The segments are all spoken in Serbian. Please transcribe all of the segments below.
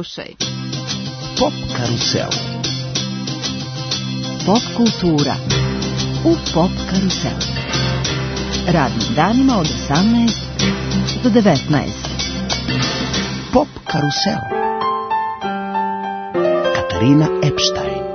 Slušaj. Pop karusel. Pop kultura u Pop karuselu. Radnim danima od 18 do 19. Pop karusel. Katarina Epstein.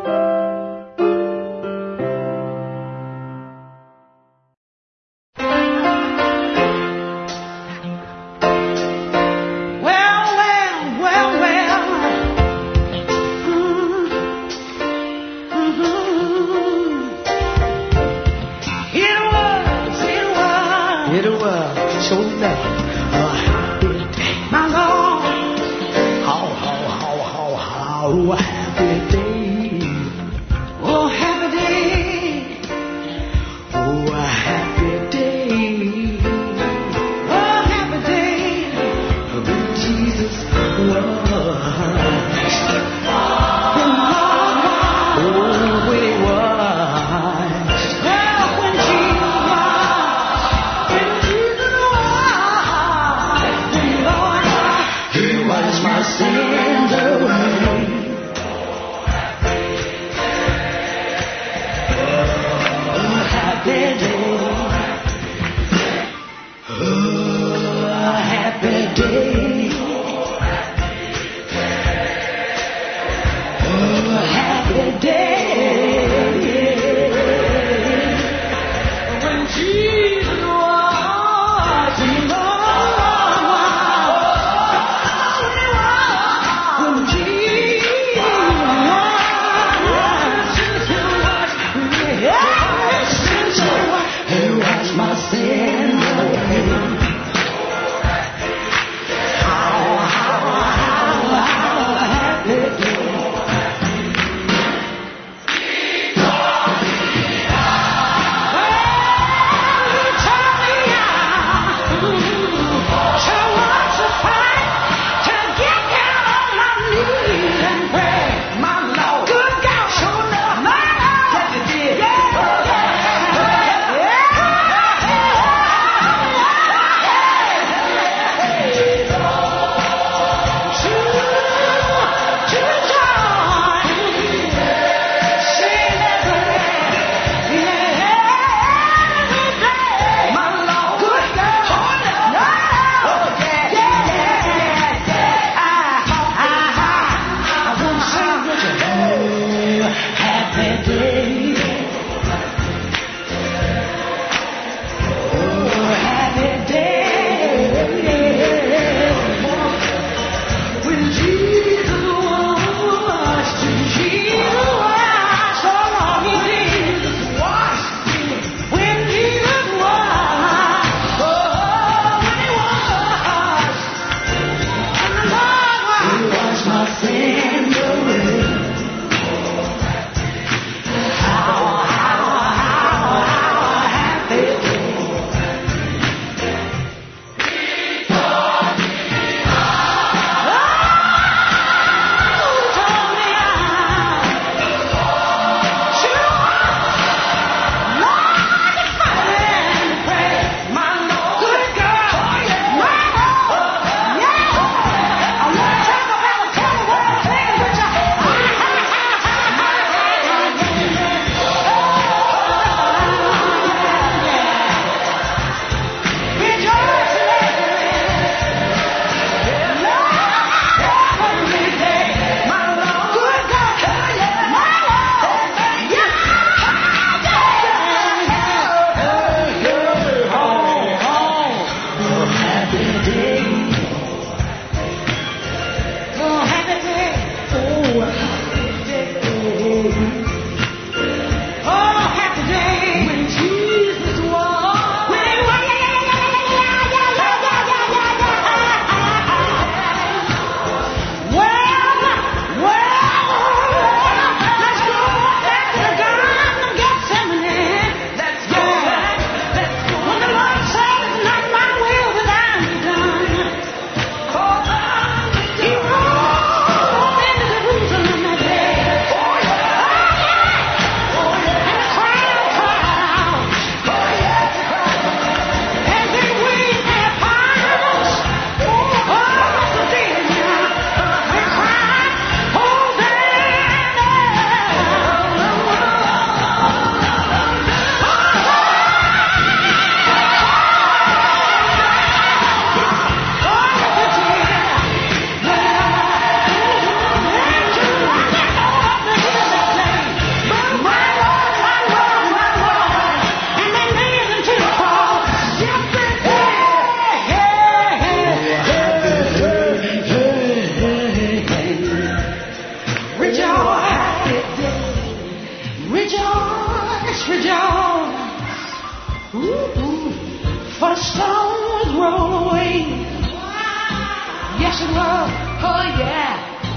stones roll away. Yes, it will. Oh, yeah.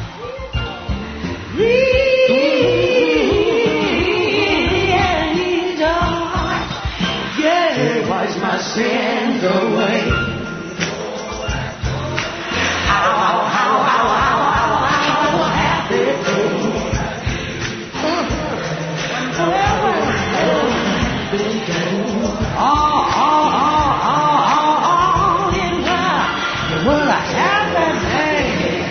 Yeah, wash my sins away. How happy what a happy day.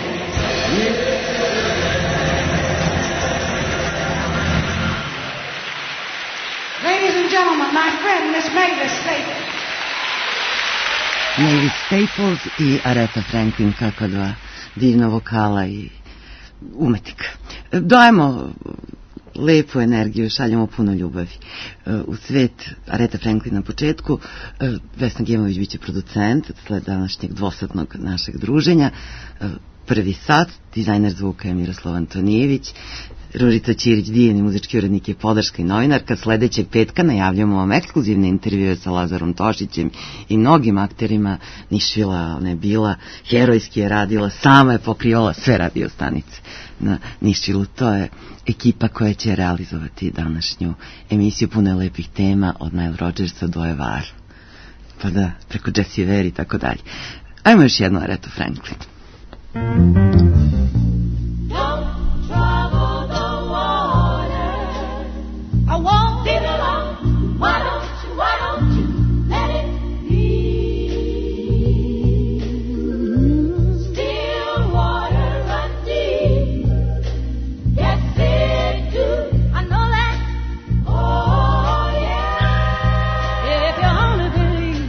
Ladies and gentlemen, my friend Miss Mavis Staples. Mavis Staples i Aretha Franklin, kako dva divna vokala i umetnika. Dajemo lepu energiju, šaljemo puno ljubavi u svet. Aretha Franklin na početku, Vesna Gemović biće producent sled današnjeg dvosatnog našeg druženja. Prvi sat, dizajner zvuka je Miroslav Antonijević, Ružica Ćirić, divni muzički urednik je podrška i novinarka. Sledećeg petka najavljamo vam ekskluzivne intervjue sa Lazarom Tošićem i mnogim akterima. Nišvila ona je bila, herojski je radila, sama je pokrivala sve radio stanice na Nišvilu. To je ekipa koja će realizovati današnju emisiju, puno je lepih tema od Nile Rodgersa do Evara, pa da, preko Jessie Ware i tako dalje. Ajmo još jedno Aretha Franklin. I won't leave it alone. Why don't you let it be? Still water run deep. Yes, it do. I know that. Oh, yeah. If you only believe.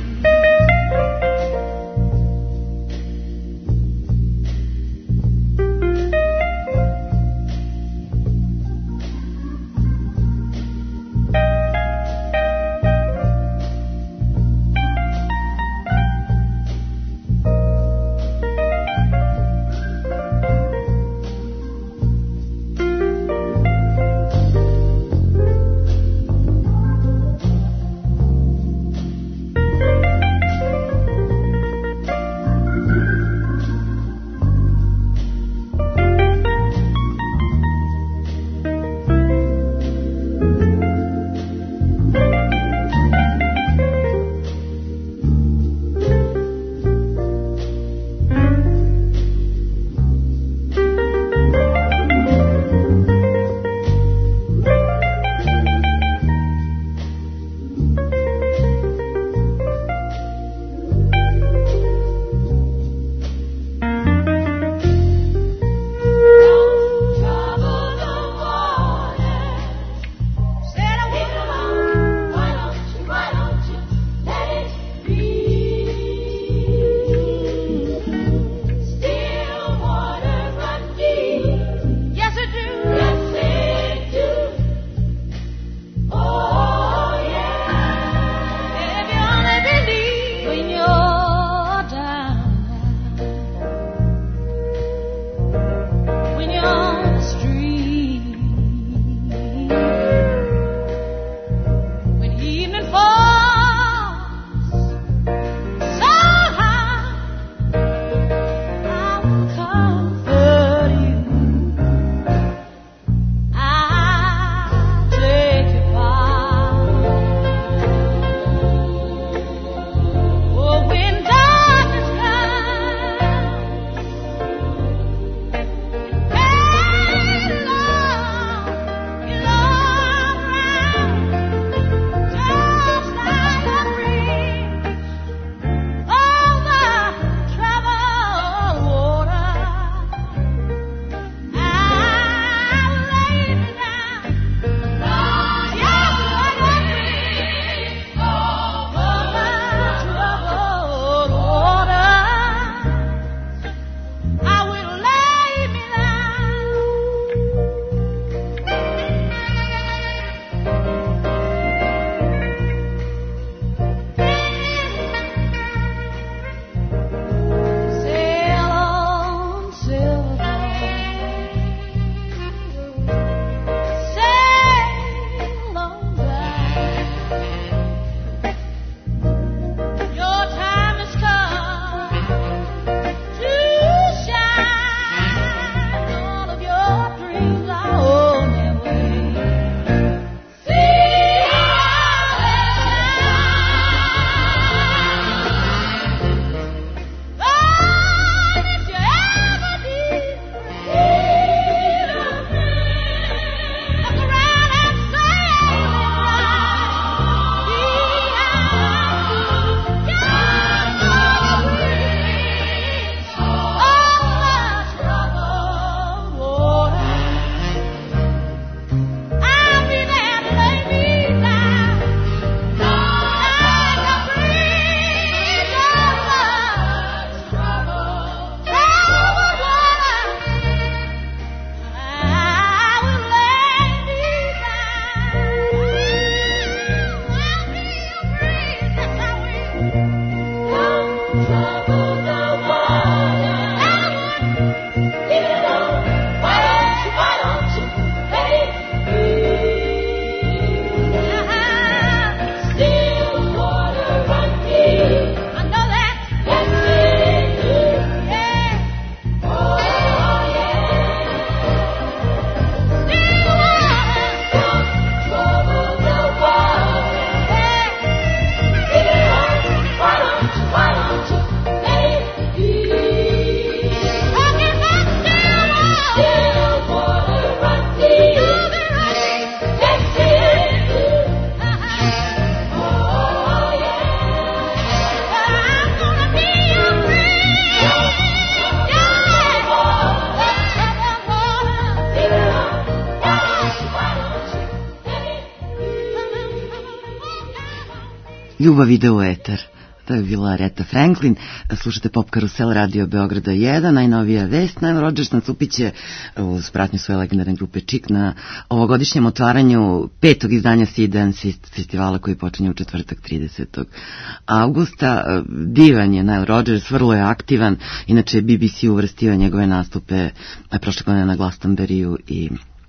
Ljubav ide u etar. To je bila Aretha Franklin. Slušate Pop Karusel, Radio Beograda 1, najnovija vest. Nile Rodgers nastupiće uz pratnju svoje legendarne grupe Chic na ovogodišnjem otvaranju 5. izdanja Sea Dance festivala koji počinje u četvrtak 30. avgusta. Divan je Nile Rodgers, vrlo je aktivan. Inače, BBC uvrstio njegove nastupe prošle godine na Glastonbury-u i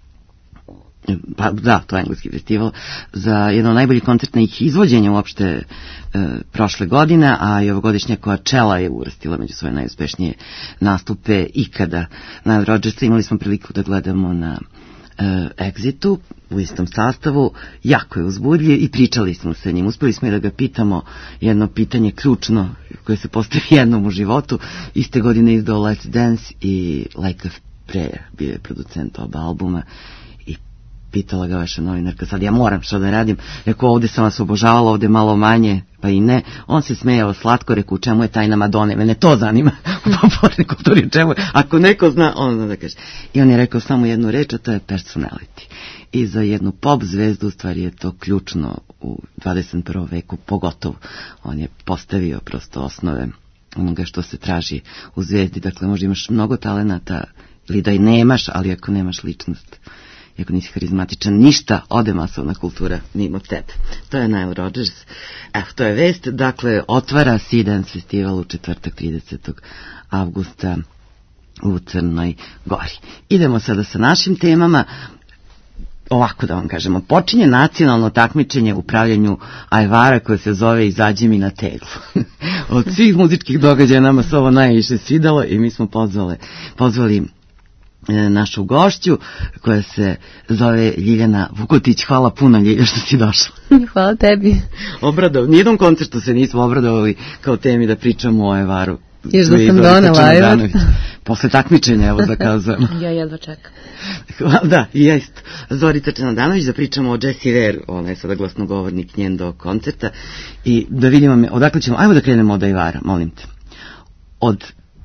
pa da, to je engleski festival, za jedno od najboljih koncertnih izvođenja uopšte prošle godine, a i ovogodišnja Coachella je uvrstila među svoje najuspešnije nastupe ikada. Nile Rodgersa imali smo priliku da gledamo na Exitu u istom sastavu, jako je uzbudljiv i pričali smo sa njim. Uspeli smo i da ga pitamo jedno pitanje ključno koje se postavi jednom u životu. Iste godine izdao Let's Dance i Like a Prayer, bio je producent oba albuma. Pitala ga vaša novinarka, sad ja moram što da radim, rekao ovde sam vas obožavala, ovde malo manje, pa i ne. On se smejao slatko, rekao u čemu je tajna Madone, mene to zanima u popularnoj kulturi, u čemu je, ako neko zna, on zna da kaže. I on je rekao samo jednu reč, a to je personality. I za jednu pop zvezdu, u stvari je to ključno u 21. veku, pogotovo. On je postavio prosto osnove onoga što se traži u zvezdi, dakle možda imaš mnogo talenata ili da i nemaš, ali ako nemaš ličnost, ako nisi harizmatičan, ništa, ode masovna kultura mimo tebe. To je Nile Rodgers. Evo, to je vest. Dakle, otvara Sea Dance festival u četvrtak 30. avgusta u Crnoj Gori. Idemo sada sa našim temama. Ovako da vam kažemo, počinje nacionalno takmičenje u pravljenju ajvara koje se zove Izađi mi na teglu. Od svih muzičkih događaja nama se ovo najviše svidalo i mi smo pozvali našu gošću koja se zove Ljiljana Vukotić. Hvala puno, Ljilja, što si došla. Hvala tebi. Nijednom koncertu se nismo obradovali kao temi da pričamo o ajvaru. Još da sam donela ajvar. Posle takmičenja, evo zakazujemo. Ja jedva čekam. Da, i jest. Zorica Čanadanović, da pričamo o Jessie Ware, ona je sada glasnogovornik njen do koncerta. I da vidimo, odakle ćemo, ajmo da krenemo od ajvara, molim te. Od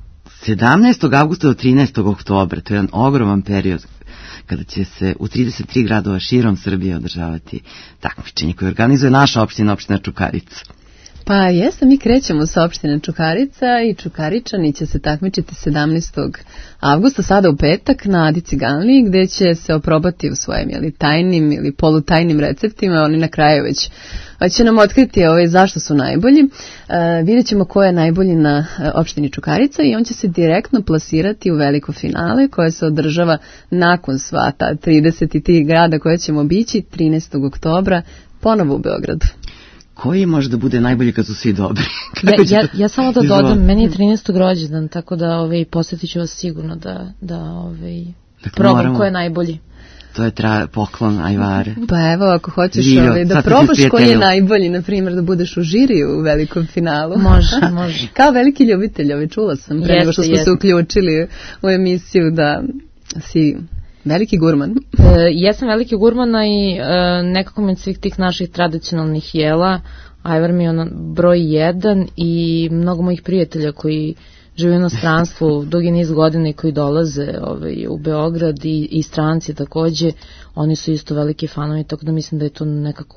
17. avgusta do 13. oktobra, to je jedan ogroman period kada će se u 33 gradova širom Srbije održavati takmičenje koje organizuje naša opština Čukarica. Pa jesam, mi krećemo sa opštine Čukarica i Čukaričani će se takmičiti 17. avgusta, sada u petak, na Adi Ciganliji, gde će se oprobati u svojim tajnim ili polutajnim receptima. Oni na kraju već će nam otkriti zašto su najbolji. Vidjet ćemo ko je najbolji na opštini Čukarica i on će se direktno plasirati u veliko finale koje se održava nakon sva ta 33 grada koje ćemo obići 13. oktobra ponovo u Beogradu. Koji može da bude najbolji kad su svi dobri? Ja samo da dodam, meni je 13. rođendan, tako da posjetit ću vas sigurno da probam ko je najbolji. To je poklon ajvare. Pa evo, ako hoćeš da probaš koji je najbolji, na primjer da budeš u žiriju u velikom finalu. Može. Kao veliki ljubitelj, čula sam pre nego što smo se uključili u emisiju da si veliki gurman. Jesam veliki gurmana i nekako mi svih tih naših tradicionalnih jela ajvar mi je broj 1 i mnogo mojih prijatelja koji žive u inostranstvu dugi niz godina i koji dolaze u Beograd i stranci takođe, oni su isto veliki fanovi, tako da mislim da je to nekako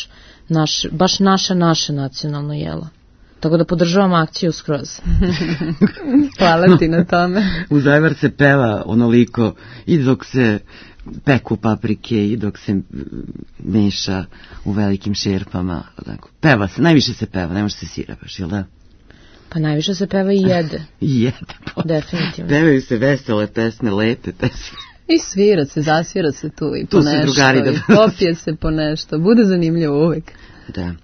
baš naše nacionalno jelo. Tako da podržavam akciju skroz. Hvala ti na tome. Uz ajvar se peva onoliko i dok se peku paprike i dok se meša u velikim šerpama. Peva se, najviše se peva, ne može se sira baš, jel da? Pa najviše se peva i jede. I jede. Definitivno. Pevaju se vesele pesme, lepe pesme. I zasvira se tu i po nešto, i popije se po nešto. Bude zanimljivo uvek. Da.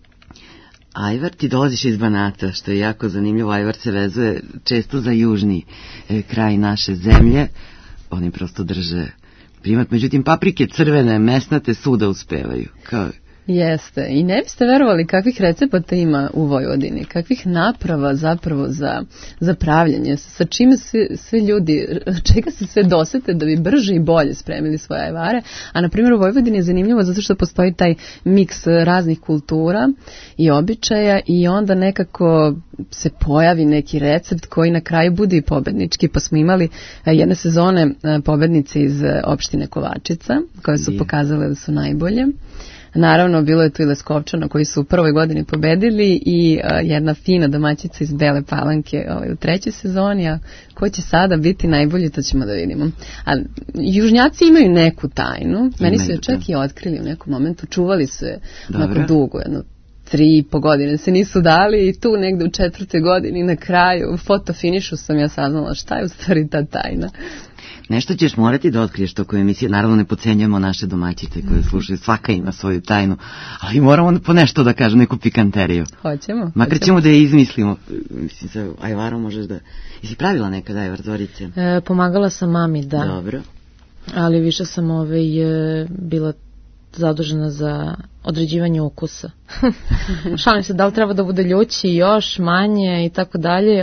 Ajvar, ti dolaziš iz Banata, što je jako zanimljivo. Ajvar se vezuje često za južni kraj naše zemlje. Oni prosto drže primat. Međutim, paprike crvene, mesnate, svuda uspevaju. Jeste. I ne biste verovali kakvih recepata ima u Vojvodini, kakvih naprava zapravo za pravljanje, sa čime sve ljudi, čega se sve dosete da bi brže i bolje spremili svoje ajvare. A na primjer u Vojvodini je zanimljivo zato što postoji taj miks raznih kultura i običaja i onda nekako se pojavi neki recept koji na kraju bude i pobednički, pa smo imali jedne sezone pobednice iz opštine Kovačica koje su pokazale da su najbolje. Naravno, bilo je tu i Leskovčana koji su u prvoj godini pobedili i jedna fina domaćica iz Bele Palanke u trećoj sezoni, a ko će sada biti najbolji, to ćemo da vidimo. A južnjaci imaju neku tajnu, meni su je čak i otkrili u nekom momentu, čuvali su je onako dugo, 3,5 godine se nisu dali i tu negde u 4. godini na kraju fotofinišu sam ja saznala šta je u stvari ta tajna. Nešto ćeš morati da otkriješ toko emisije. Naravno ne podcenjujemo naše domaćice koje slušaju. Svaka ima svoju tajnu. Ali moramo po nešto da kažem, neku pikanteriju. Hoćemo. Makar ćemo da je izmislimo. Mislim, sa ajvarom možeš da... Jesi pravila nekad ajvar, Zorice? Pomagala sam mami, da. Dobro. Ali više sam bila zadužena za određivanje ukusa. Šalim se, da li treba da bude ljući, još manje i tako dalje.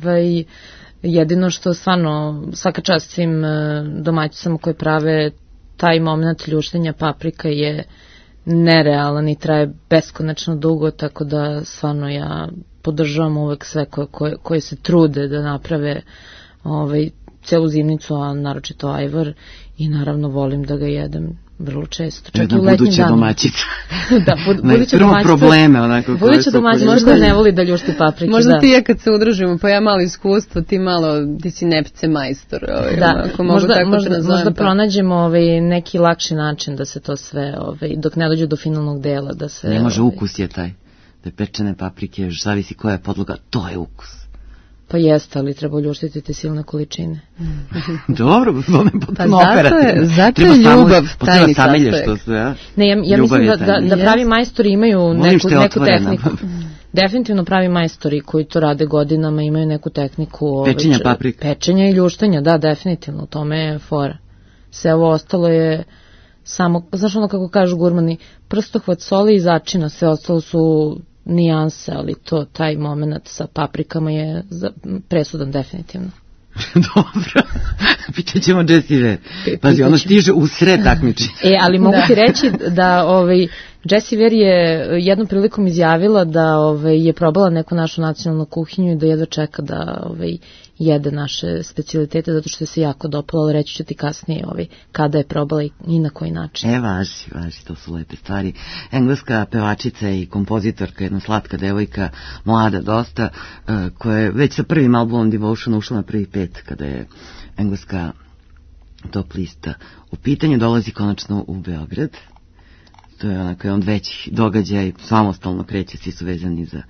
Jedino što stvarno svaka čast svim domaćicama koje prave taj moment ljuštenja paprika je nerealan i traje beskonačno dugo, tako da stvarno ja podržavam uvek sve koje se trude da naprave celu zimnicu, a naročito ajvar, i naravno volim da ga jedem vrlo često. Čak i u letnjim danima. Domaćica. Da, buduća domaćica. Probleme, onako. Buduća domaćica možda ne voli da ljušti paprike. Možda ti ja kad se udružimo, pa ja malo iskustvo, ti si nepce majstor. Da, možda pronađemo neki lakši način da se to sve, dok ne dođe do finalnog dela. Da se, ne može, ukus je taj. Da je pečene paprike, zavisi koja je podloga, to je ukus. Pa jeste, ali treba uljuštiti te silne količine. Dobro, pa zato je ljubav tajni sastojak. Ne, ja mislim da pravi majstori imaju neku tehniku. Definitivno pravi majstori koji to rade godinama imaju neku tehniku pečenja paprika. Pečenja i ljuštenja, da, definitivno, u tome je fora. Sve ovo ostalo je samo, znaš ono kako kažu gurmani, prstohvat soli i začina, sve ostalo su nijanse, ali taj moment sa paprikama je presudan definitivno. Dobro, pitat ćemo Jessie Ware. Pazi, ono stiže u sred takmičenja. Ali mogu ti reći da Jessie Ware je jednom prilikom izjavila da je probala neku našu nacionalnu kuhinju i da jedva čeka da jede naše specijalitete, zato što se jako dopalo, ali reći ću ti kasnije kada je probala i na koji način. Važi, to su lepe stvari. Engleska pevačica i kompozitorka, jedna slatka devojka, mlada dosta, koja je već sa prvim albumom Devotion ušla na prvi 5, kada je engleska top lista u pitanju, dolazi konačno u Beograd. To je onako jedan od većih događaja, samostalno kreće, svi su vezani za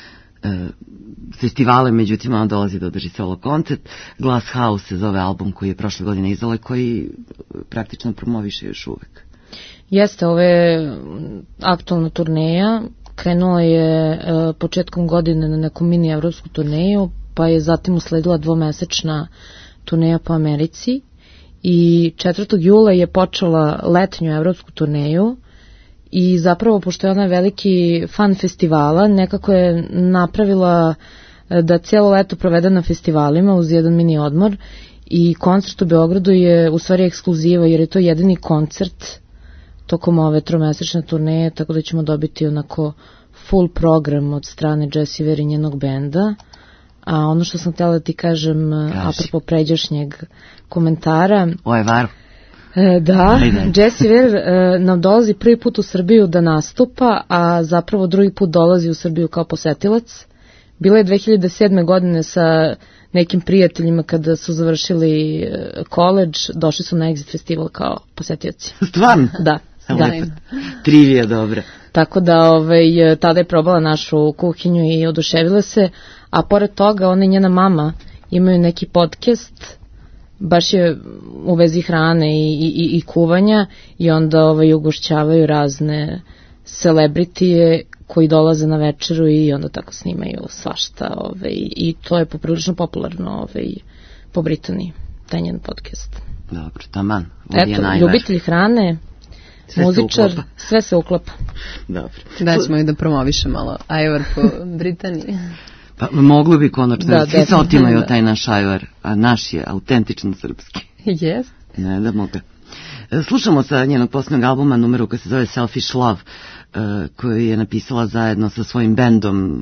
festivale, međutim on dolazi da održi solo koncert. Glass House se zove album koji je prošle godine izdala i koji praktično promoviše još uvek. Jeste, ovo je aktualna turneja, krenula je početkom godine na neku mini evropsku turneju, pa je zatim usledila 2-mesečna turneja po Americi i 4. jula je počela letnju evropsku turneju. I zapravo, pošto je ona veliki fan festivala, nekako je napravila da cijelo leto provede na festivalima uz jedan mini odmor i koncert u Beogradu je u stvari ekskluziva jer je to jedini koncert tokom ove 3-mesečne turneje, tako da ćemo dobiti onako full program od strane Jessie Ware i njenog benda. A ono što sam htjela da ti kažem, apropo pređašnjeg komentara... O Ajvaru. Da, Jessie Ware nam dolazi prvi put u Srbiju da nastupa, a zapravo drugi put dolazi u Srbiju kao posetilac. Bila je 2007. godine sa nekim prijateljima kada su završili koledž, došli su na Exit festival kao posetioci. Stvarno? Da. Trivija dobra. Tako da tada je probala našu kuhinju i oduševila se, a pored toga ona i njena mama imaju neki podcast, baš je u vezi hrane i kuvanja i onda ugošćavaju razne celebritije koji dolaze na večeru i onda tako snimaju svašta i to je poprilično popularno po Britaniji, taj njen podcast. Dobro, taman. Eto, ljubitelj hrane, muzičar, sve se uklapa. Dobro. Da ćemo i da promoviše malo ajvar po Britaniji. Pa moglo bi konačno, svi se otimaju taj naš ajvar, a naš je autentično srpski. Yes. Ne da moga. Slušamo sa njenog posljednog albuma numeru koji se zove Selfish Love, koju je napisala zajedno sa svojim bendom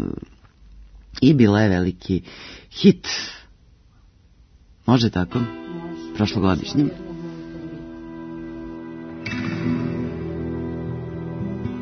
i bila je veliki hit. Može tako? Prošlogodišnjim.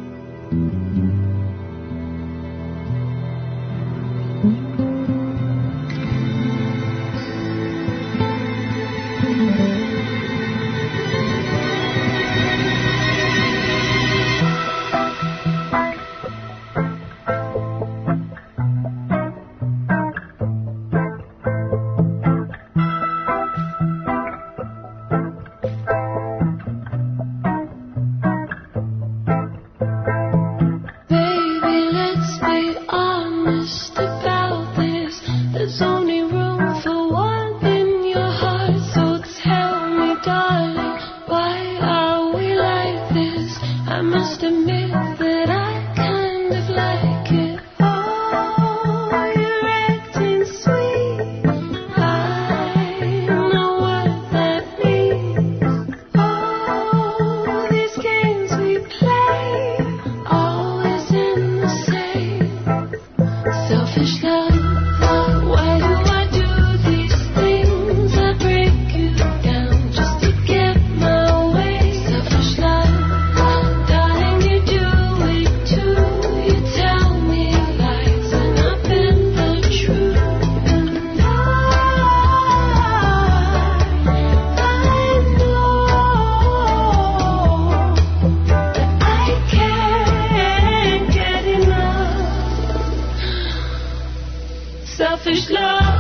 Selfish love.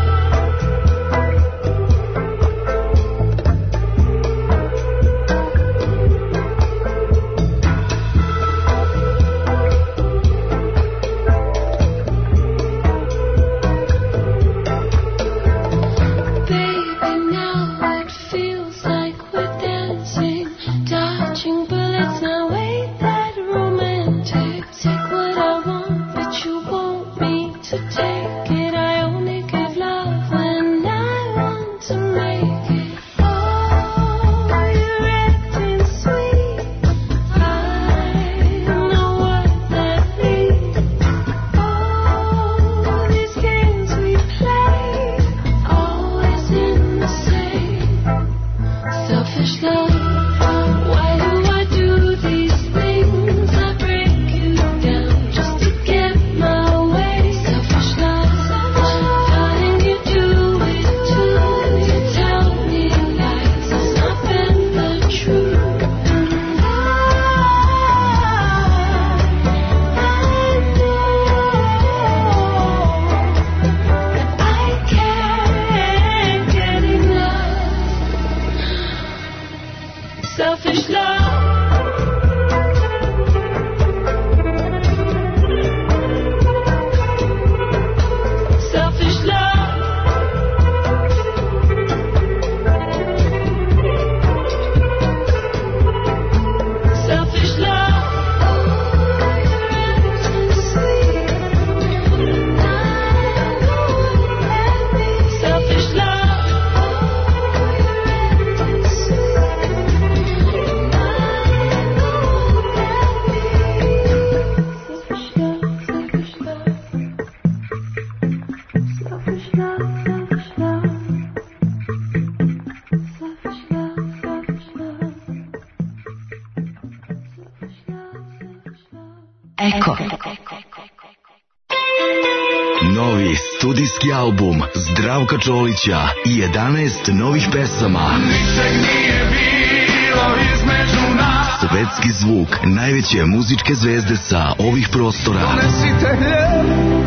Eko. Novi studijski album Zdravka Čolića i 11 novih pesama. Ničeg nije bilo između nas. Svetski zvuk najveće muzičke zvezde sa ovih prostora. Donesite hljeb.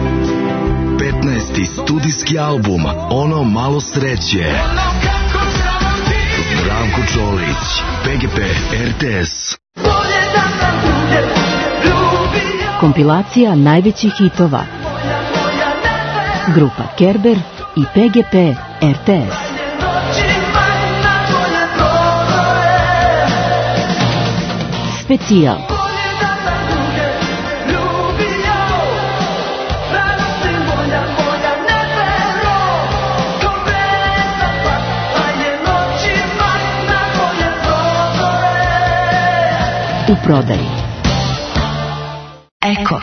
15. studijski album Ono malo sreće. Ono kako sam ti. Zdravko Čolić, PGP RTS. Bolje da sam druge ljubio. Kompilacija najvećih hitova. Grupa Kerber i PGP RTS. Specijal. U prodaji. Eko.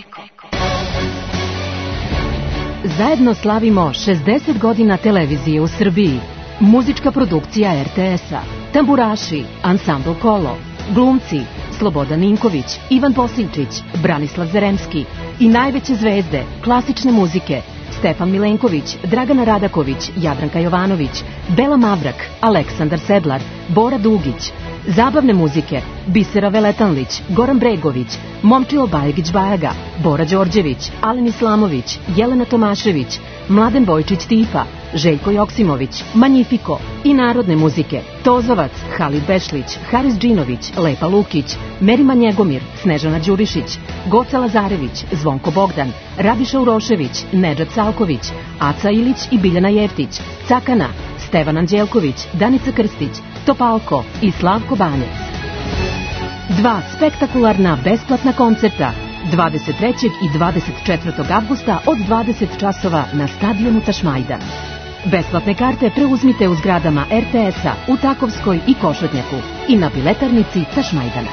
Zajedno slavimo 60 godina televizije u Srbiji. Muzička produkcija RTS-a, tamburaši, ansambl Kolo, glumci Slobodan Ninković, Ivan Posinčić, Branislav Zaremski i najveće zvezde klasične muzike Stefan Milenković, Dragana Radaković, Jadranka Jovanović, Bela Mavrak, Aleksandar Sedlar, Bora Dugić. Zabavne muzike Bisera Veletanlić, Goran Bregović, Momčilo Bajegić-Bajaga, Bora Đorđević, Alen Islamović, Jelena Tomašević, Mladen Bojčić Tifa, Željko Joksimović, Magnifico i narodne muzike Tozovac, Halid Bešlić, Haris Džinović, Lepa Lukić, Merima Njegomir, Snežana Đurišić, Goca Lazarević, Zvonko Bogdan, Radiša Urošević, Nedžad Salković, Aca Ilić i Biljana Jeftić, Cakana, Stevan Anđelković, Danica Krstić, Topalko i Slavko Banjac. 2 spektakularna besplatna koncerta 23. i 24. avgusta od 20 časova na stadionu Tašmajdan. Besplatne karte preuzmite u zgradama RTS-a u Takovskoj i Košutnjaku i na biletarnici Tašmajdana.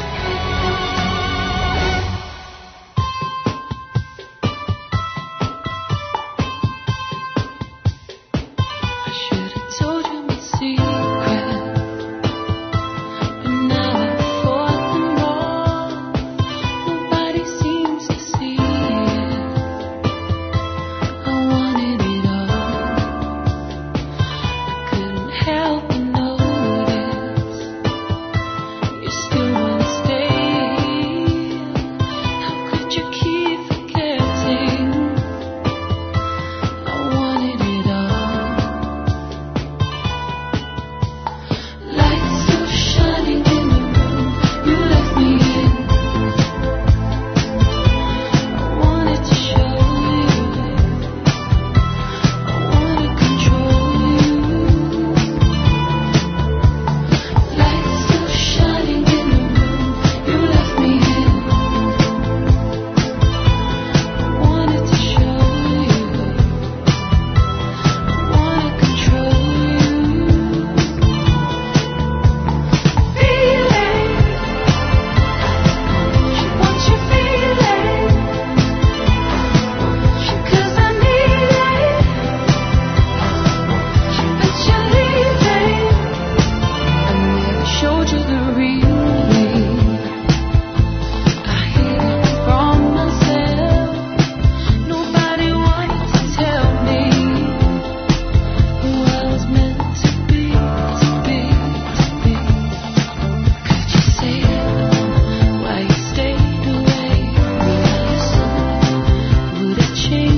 Still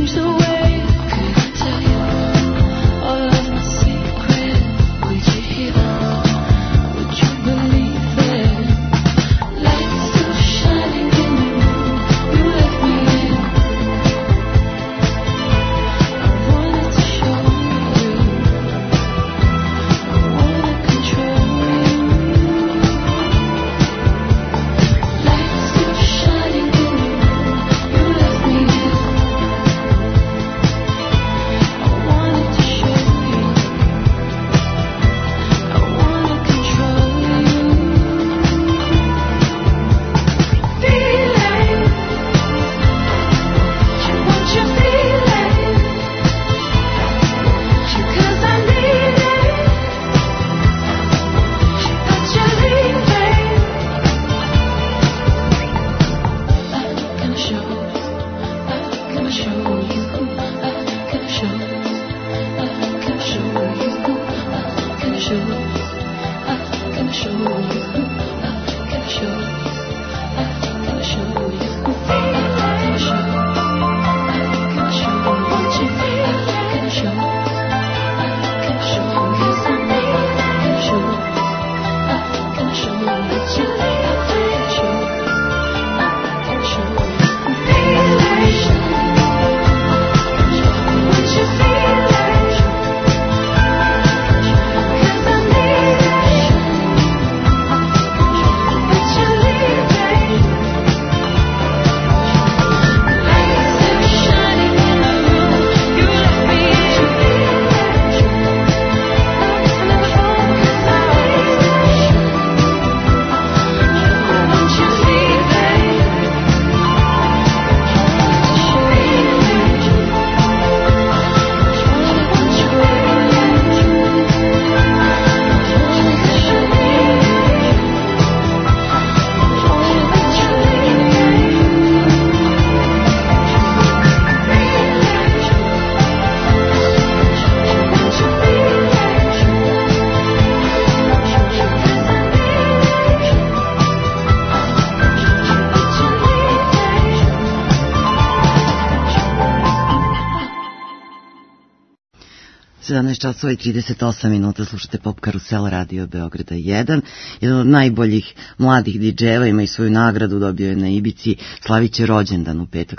časova i 38 minuta, slušate Pop Karusel Radio Beograda 1. Jedan od najboljih mladih DJ-eva, ima i svoju nagradu, dobio je na Ibici, slaviće rođendan u petak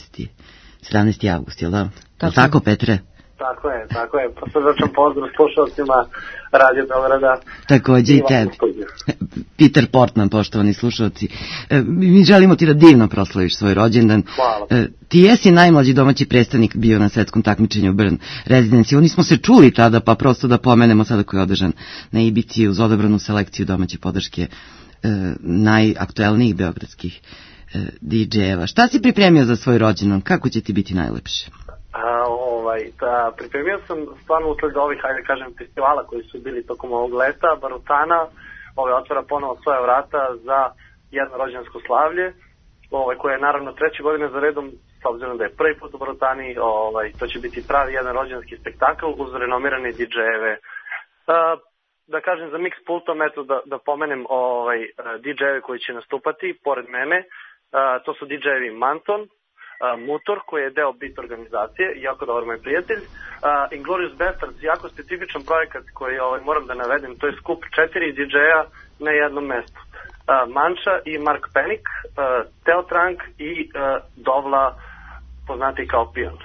17. avgust, jel da? Tako, Petre? Tako je. Poslušam pozdrav slušalcima Radio Beograda. Takođe i tebi. Peter Portman, poštovani slušalci. Mi želimo ti da divno proslaviš svoj rođendan. Hvala. Ti jesi najmlađi domaći predstavnik bio na svetskom takmičenju Burn Residency. Oni smo se čuli tada, pa prosto da pomenemo sada koji je održan na Ibici uz odabranu selekciju domaće podrške najaktuelnijih beogradskih DJ-eva. Šta si pripremio za svoj rođendan? Kako će ti biti najlepše? Pripremio sam stvarno usled ovih, hajde kažem, festivala koji su bili tokom ovog leta. Barutana otvara ponovo svoja vrata za jedno rođendansko slavlje, koje je naravno 3. godine za redom, s obzirom da je prvi put u Barutani. To će biti pravi jedan rođendanski spektakl uz renomirane DJ-eve. Da kažem za mix pultom, eto da pomenem DJ-eve koji će nastupati pored mene. To su DJ-evi Manton, Mutor, koji je deo Beat organizacije, jako dobar moj prijatelj, Inglorious Bastards, jako specifičan projekat koji moram da navedem, to je skup 4 DJ-a na jednom mestu. Manča i Mark Panic, Teo Trank i Dovla, poznati kao Pion.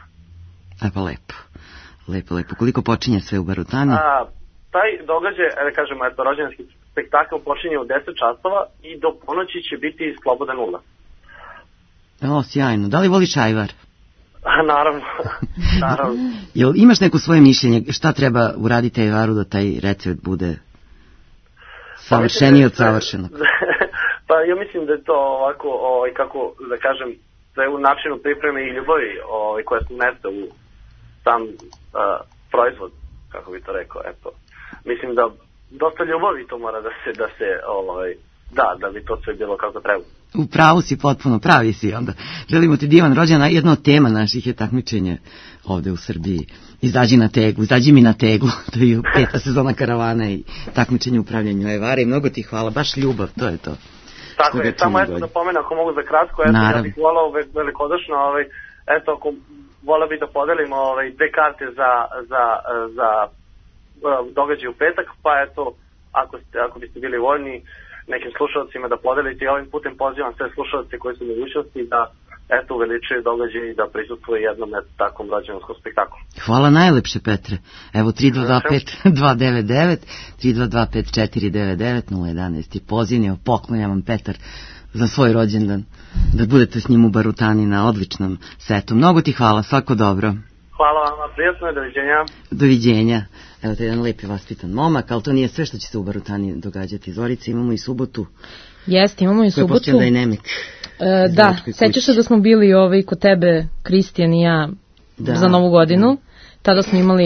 Lepo. Koliko počinje sve u Barutani? Taj događaj, kažemo, rođendanski spektakl počinje u 10 časova i do ponoći će biti slobodan ulaz. Sjajno. Da li voliš ajvar? Naravno. Jel imaš neko svoje mišljenje šta treba uraditi ajvaru da taj recept bude savršeniji od savršenog? Pa ja mislim da je to ovako, kako da kažem, sve u načinu pripreme i ljubavi koja se unese u sam proizvod, kako bi to rekao. Eto. Mislim da dosta ljubavi to mora da bi to sve bilo kako treba. U pravu si, potpuno pravi si onda. Želimo ti divan rođendan. Jedna od tema naših je takmičenje ovde u Srbiji. Izađi mi na teglu. To je 5. sezona karavana i takmičenje u upravljanju ajvara i mnogo ti hvala. Baš ljubav, to je to. Tako je, samo da pomenem ako mogu za kratko. Ja bih volao velikodušno, ako voleo bih da podelimo dve karte za događaj u petak, pa eto, ako biste bili voljni nekim slušalcima da podelite, i ovim putem pozivam sve slušalce koji su mogućnosti da eto uveličaju događaj i da prisustvuju jednom takvom rođendanskom spektaklu. Hvala najlepše, Petre. Evo 3225-299, 3225-499, 011 i pozivnio, poklonjam vam, Petar, za svoj rođendan, da budete s njim u Barutani na odličnom setu. Mnogo ti hvala, svako dobro. Hvala vam, prijatno je, doviđenja. Doviđenja. Evo to je jedan lep i vaspitan momak, ali to nije sve što će se u Barutani događati. Zorica, imamo i subotu. Jeste, imamo i subotu. Koja je Dynamic. Da, sećaš se da smo bili kod tebe, Kristijan i ja, za Novu godinu. Tada smo imali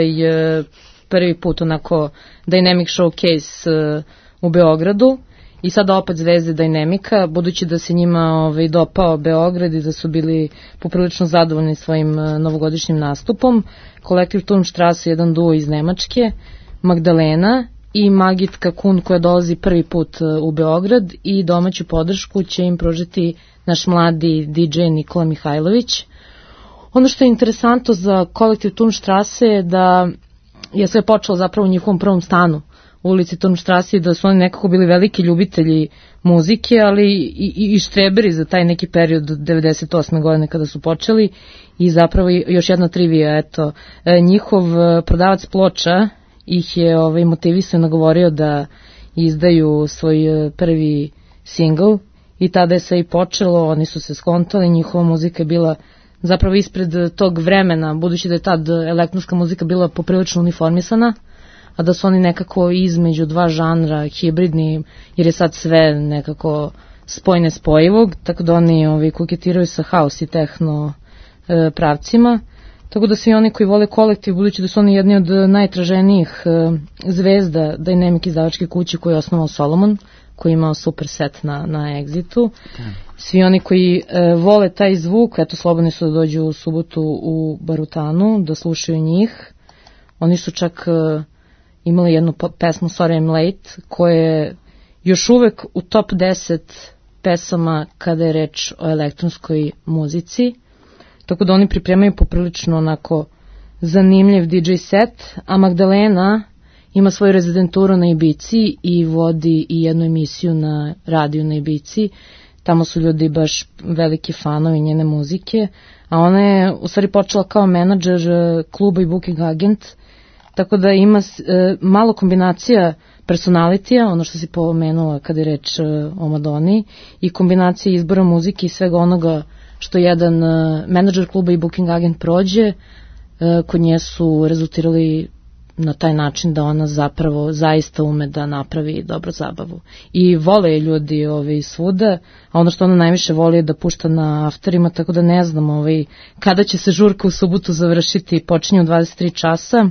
prvi put onako Dynamic Showcase u Beogradu. I sada opet zvezde Dynamica, budući da se njima dopao Beograd i da su bili poprilično zadovoljni svojim novogodišnjim nastupom. Kolektiv Turmstrasse, jedan duo iz Nemačke, Magdalena i Magit Kakun koja dolazi prvi put u Beograd, i domaću podršku će im pružiti naš mladi DJ Nikola Mihajlović. Ono što je interesantno za kolektiv Turmstrasse je da je sve počelo zapravo u njihovom prvom stanu u ulici Turmstrasse, da su oni nekako bili veliki ljubitelji muzike, ali i štreberi za taj neki period od 98. godine kada su počeli. I zapravo još jedna trivija, eto, njihov prodavac ploča ih je motivisao i nagovorio da izdaju svoj prvi single, i tada je sve i počelo, oni su se skontali, njihova muzika je bila zapravo ispred tog vremena, budući da je tad elektronska muzika bila poprilično uniformisana, a da su oni nekako između dva žanra, hibridni, jer je sad sve nekako spoj nespojivog, tako da oni koketiraju sa house i techno pravcima. Tako da svi oni koji vole kolektiv, budući da su oni jedni od najtraženijih zvezda Dynamic izdavačke kuće koju je osnovao Solomon, koji je imao super set na Exitu. Svi oni koji vole taj zvuk, eto, slobodni su da dođu u subotu u Barutanu, da slušaju njih. Oni su čak imali jednu pesmu Sorry I'm Late, koja je još uvek u top 10 pesama kada je reč o elektronskoj muzici. Tako da oni pripremaju poprilično onako zanimljiv DJ set, a Magdalena ima svoju rezidenturu na Ibici i vodi i jednu emisiju na radiju na Ibici. Tamo su ljudi baš veliki fanovi njene muzike, a ona je u stvari počela kao menadžer kluba i booking agent, tako da ima malo kombinacija personalitija, ono što si pomenula kada je reč o Madoni, i kombinacija izbora muzike i svega onoga što jedan menadžer kluba i booking agent prođe. Kod nje su rezultirali na taj način da ona zapravo zaista ume da napravi dobru zabavu. I vole je ljudi svuda, a ono što ona najviše voli je da pušta na afterima, tako da ne znam kada će se žurka u subotu završiti. Počinje u 23 časa,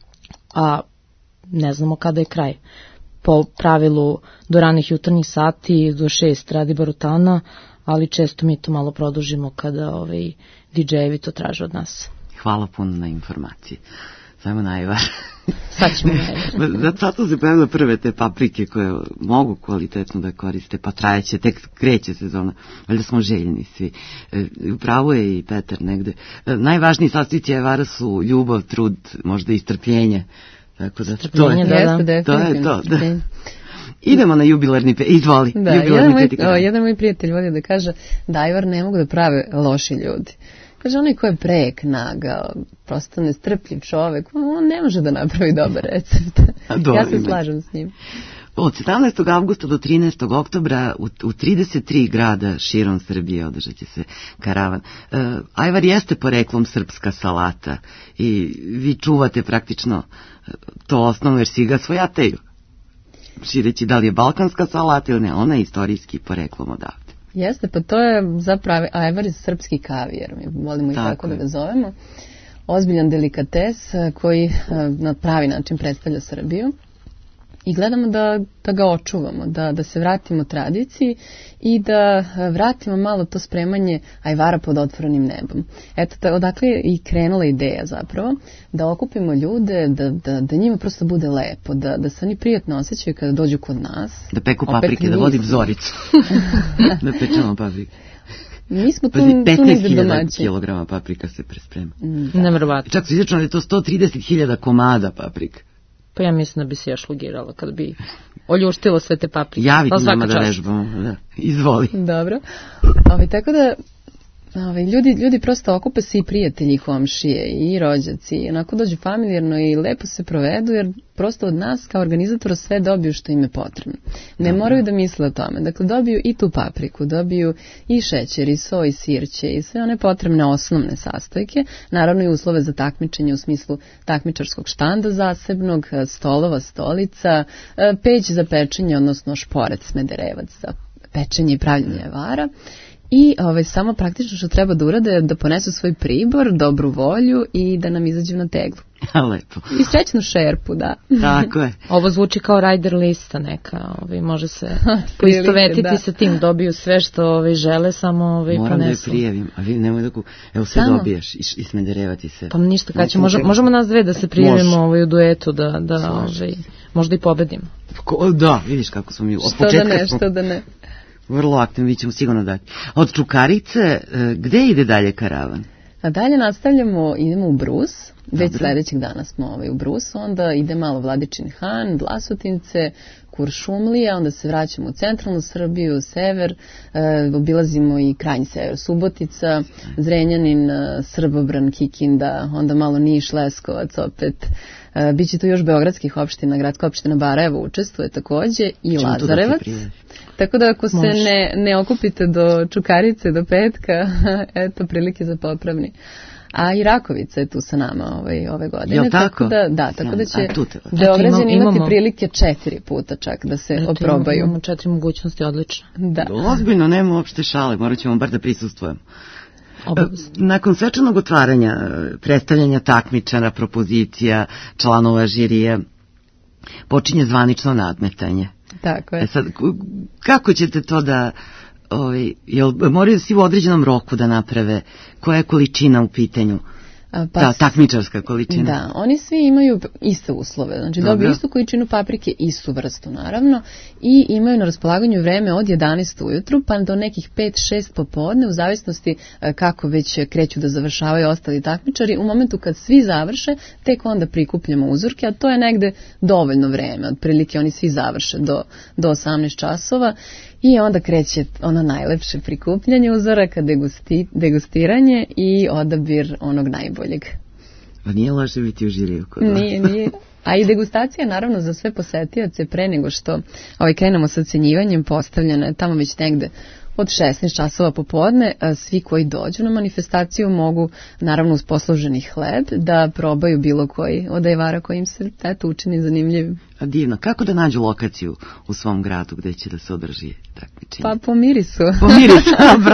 a ne znamo kada je kraj. Po pravilu do ranih jutarnjih sati, do 6 radi Barutana, ali često mi to malo produžimo kada DJ-evi to traže od nas. Hvala puno na informaciji. Samo najvar. Sad ćemo najvar. Zato se pojavile prve te paprike koje mogu kvalitetno da koriste, pa trajeće, tek kreće sezona. Valjda smo željni svi. Upravo je i Petar negde. Najvažniji sastojci Ajvara su ljubav, trud, možda i strpljenje. Tako da strpljenje, to je to. Da. Idemo na jubilarni izvoli. Da, jedan moj prijatelj voli da kaže da Ajvar ne mogu da prave loši ljudi. Kaže, onaj ko je prek, nagao, prosto nestrpljiv čovek, on ne može da napravi dobar recept. Ja se slažem s njim. Od 17. avgusta do 13. oktobra u 33 grada širom Srbije održat će se karavan. Ajvar jeste poreklom srpska salata i vi čuvate praktično to osnovno jer svi ga svojataju. Šireći da li je balkanska salata ili ne, ona je istorijski poreklom odavde. Jeste, pa to je zapravo Ajvar je srpski kavijer, mi volimo i tako da ga zovemo. Ozbiljan delikates koji na pravi način predstavlja Srbiju. I gledamo da ga očuvamo, da se vratimo tradiciji i da vratimo malo to spremanje ajvara pod otvorenim nebom. Eto, odakle je i krenula ideja zapravo, da okupimo ljude, da njima prosto bude lepo, da se oni prijatno osjećaju kada dođu kod nas. Da peku paprike, da vodim Zoricu. Da pečemo paprike. Mi smo tu, Pazi, tu negde 15.000 domaći. kilograma paprika se presprema. Nevjerovatno. Čak su izračunali da je to 130.000 komada paprika. Pa ja mislim da bi se još logirala kad bi oljuštilo sve te paprike. Javiti Ali svaka nama da čast. vežbamo. Da. Izvoli. Dobro. Tako da ljudi prosto okupe se i prijatelji i komšije i rođaci i onako dođu familijarno i lepo se provedu jer prosto od nas kao organizatora sve dobiju što im je potrebno. Ne moraju da misle o tome. Dakle, dobiju i tu papriku, dobiju i šećer, i so, i sirće i sve one potrebne osnovne sastojke. Naravno i uslove za takmičenje u smislu takmičarskog štanda zasebnog, stolova, stolica, peć za pečenje, odnosno šporet, smederevac za pečenje i pravljenje ajvara. I samo praktično što treba da urade je da ponesu svoj pribor, dobru volju i da nam izađu na teglu. Lepo. I srećnu šerpu, da. Tako je. Ovo zvuči kao rider lista neka, može se poistovetiti da. sa tim, dobiju sve što žele, samo Moram ponesu. da je prijavim, a vi nemoj da evo sve Samo. Dobijaš i smederevati se. Pa ništa, kad će, možemo nas dve da se prijavimo u duetu, da možda i pobedimo. Da, vidiš kako smo mi. Od Što da ne. Vrlo aktivno, mi ćemo sigurno dati. Od Čukarice, gde ide dalje karavan? A dalje idemo u Brus, već sledećeg dana smo u Brusu, onda ide malo Vladičin Han, Vlasotince, Kuršumlija, onda se vraćamo u centralnu Srbiju, sever, obilazimo i krajnji sever, Subotica, Zrenjanin, Srbobran, Kikinda, onda malo Niš, Leskovac opet. Biće tu još beogradskih opština, gradska opština Barajevo učestvuje takođe i Lazarevac. Tako da ako se ne okupite do Čukarice, do petka, eto prilike za popravni. A i Rakovica je tu sa nama ove godine. Jel tako? Tako da će Beograđani imati prilike 4 puta čak da se oprobaju. Imamo 4 mogućnosti, odlično. Da. Ozbiljno, nema uopšte šale, morat ćemo bar da prisustvujemo. Nakon svečanog otvaranja, predstavljanja takmičara, propozicija, članova žirija, počinje zvanično nadmetanje. Tako je. Sad, kako ćete to da, jel moraju svi u određenom roku da naprave, koja je količina u pitanju? Takmičarska količina. Da, oni svi imaju iste uslove, znači dobiju istu količinu paprike, istu vrstu naravno i imaju na raspolaganju vreme od 11 ujutru pa do nekih 5-6 popodne u zavisnosti kako već kreću da završavaju ostali takmičari. U momentu kad svi završe, tek onda prikupljamo uzorke, a to je negde dovoljno vreme, otprilike oni svi završe do 18 časova. I onda kreće ono najlepše prikupljanje uzoraka, degustiranje i odabir onog najboljeg. Pa nije loše biti u žiriju kod vas. Nije. A i degustacija naravno za sve posetioce pre nego što krenemo sa ocenjivanjem postavljena je tamo već negde od 16 časova popodne. Svi koji dođu na manifestaciju mogu naravno uz posluženi hleb da probaju bilo koji od ajvara koji im se učini zanimljivim. A divno, kako da nađu lokaciju u svom gradu gde će da se održi takmičenje? Pa po mirisu. Po mirisu,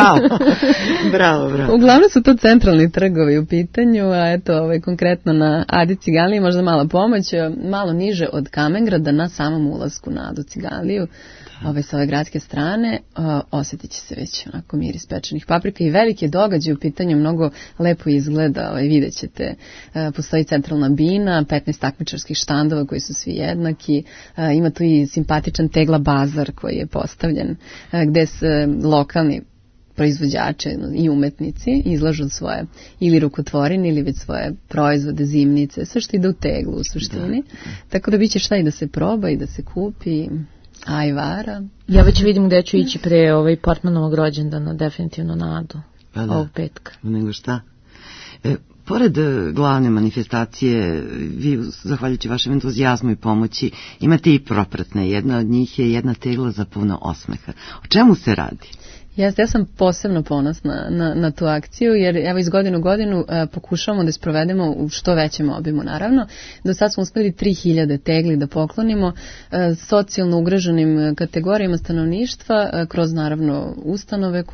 bravo. Uglavnom su to centralni trgovi u pitanju, a eto konkretno na Adi Ciganliji možda mala pomoć, malo niže od Kamengrada na samom ulasku na Adu Ciganliju. Sa ove gradske strane osjetit će se već onako miris pečenih paprika i veliki događaj u pitanju, mnogo lepo izgleda, vidjet ćete, postoji centralna bina, 15 takmičarskih štandova koji su svi jednaki, ima tu i simpatičan tegla bazar koji je postavljen, gde se lokalni proizvođači i umetnici izlažu svoje ili rukotvorine ili već svoje proizvode, zimnice, sve što ide u teglu u suštini. Tako da biće šta i da se proba i da se kupi. Ajvara. Ja već vidim gde ću ići pre Portmanovog rođendana, definitivno na Adu, ovog petka. Nego šta? Pored glavne manifestacije, vi, zahvaljujući vašem entuzijazmu i pomoći, imate i propratne. Jedna od njih je jedna tegla za puno osmeha. O čemu se radi? Ja sam posebno ponosna na tu akciju, jer evo iz godine u godinu pokušavamo da sprovedemo u što većem obimu, naravno. Do sad smo uspeli 3000 tegli da poklonimo socijalno ugroženim kategorijama stanovništva, kroz naravno ustanove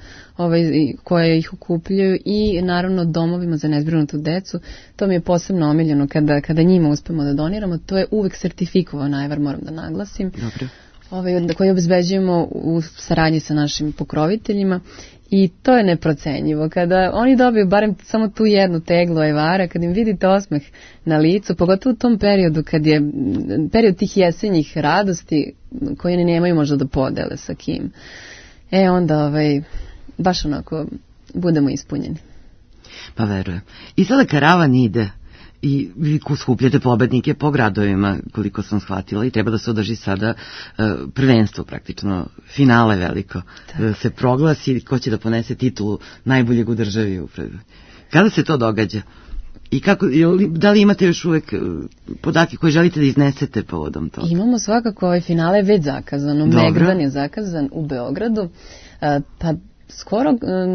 koje ih okupljaju i naravno domovima za nezbrinutu decu. To mi je posebno omiljeno kada njima uspemo da doniramo. To je uvek sertifikovan ajvar, moram da naglasim. Dobro. Koji obezbeđujemo u saradnji sa našim pokroviteljima i to je neprocenjivo. Kada oni dobiju barem samo tu jednu teglu ajvara, kad im vidite osmeh na licu, pogotovo u tom periodu kad je period tih jesenjih radosti koje ne nemaju možda da podele sa kim. Onda baš onako budemo ispunjeni. Pa verujem. I sada karavan ide i vi skupljate pobednike po gradovima, koliko sam shvatila, i treba da se održi sada prvenstvo praktično, finale veliko, da se proglasi ko će da ponese titulu najboljeg u državi. Kada se to događa? I kako, da li imate još uvek podatke koje želite da iznesete povodom toga? Imamo svakako, ovaj finale je već zakazano. Megdan je zakazan u Beogradu, pa skoro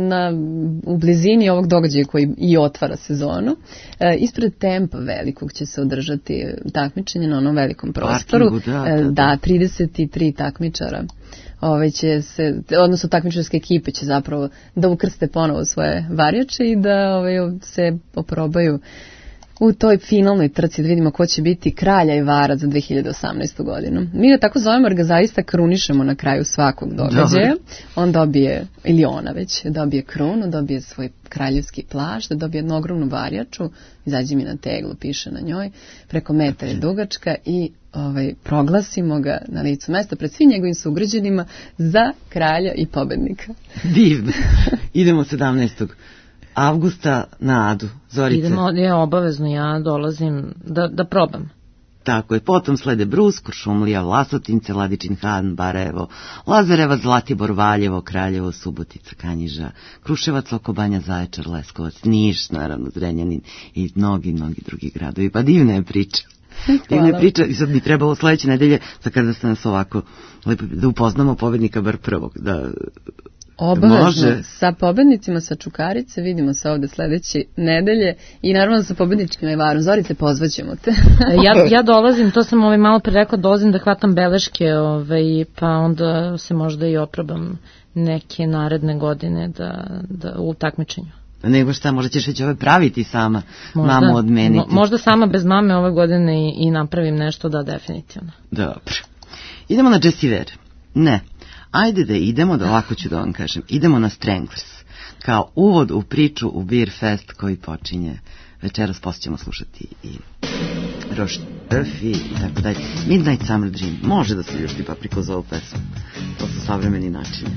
u blizini ovog događaja koji i otvara sezonu. Ispred tempa velikog će se održati takmičenje na onom velikom prostoru. Parkingu, da, 33 takmičara. Će se, odnosno takmičarske ekipe će zapravo da ukrste ponovo svoje varjače i da se oprobaju u toj finalnoj trci, da vidimo ko će biti kralja i varac za 2018. godinu. Mi ga tako zovemo jer ga zaista krunišemo na kraju svakog događaja. On dobije, ili ona već, dobije krunu, dobije svoj kraljevski plašt, da dobije jednu ogromnu varjaču, izađe mi na teglu, piše na njoj, preko metra je dugačka i proglasimo ga na licu mesta pred svim njegovim sugrađanima za kralja i pobednika. Divno. Idemo 17. avgusta na Adu. Zorice. Idemo, obavezno, ja dolazim da probam. Tako je, potom slede Brus, Kuršumlija, Vlasotince, Vladičin Han, Barajevo, Lazarevac, Zlatibor, Valjevo, Kraljevo, Subotica, Kanjiža, Kruševac, Okobanja, Zaječar, Leskovac, Niš, naravno, Zrenjanin i mnogi drugi gradovi. Pa divna je priča. Divna je priča i sad bi trebalo sledeće nedelje, kada ste nas ovako lepo, da upoznamo pobednika bar prvog, da obavezno, sa pobednicima sa Čukarice, vidimo se ovde sledeće nedelje i naravno sa pobedničkim Ajvarom. Zorice, pozvaćemo te. Ja dolazim, to sam malo pre rekla, dolazim da hvatam beleške, pa onda se možda i oprobam neke naredne godine da u takmičenju. Nego šta, možda ćeš već praviti sama, mamu odmeniti. Možda sama bez mame ove godine i napravim nešto, da, definitivno. Dobro. Idemo na Jessiver. Ne. Ajde da idemo, da ovako ću da vam kažem, idemo na Stranglers, kao uvod u priču u Beer Fest koji počinje večeras. Posle ćemo slušati i Roche Duffy i tako dalje. Midnight Summer Dream, može da se ljuti papriko za ovu pesmu, to su savremeni načini.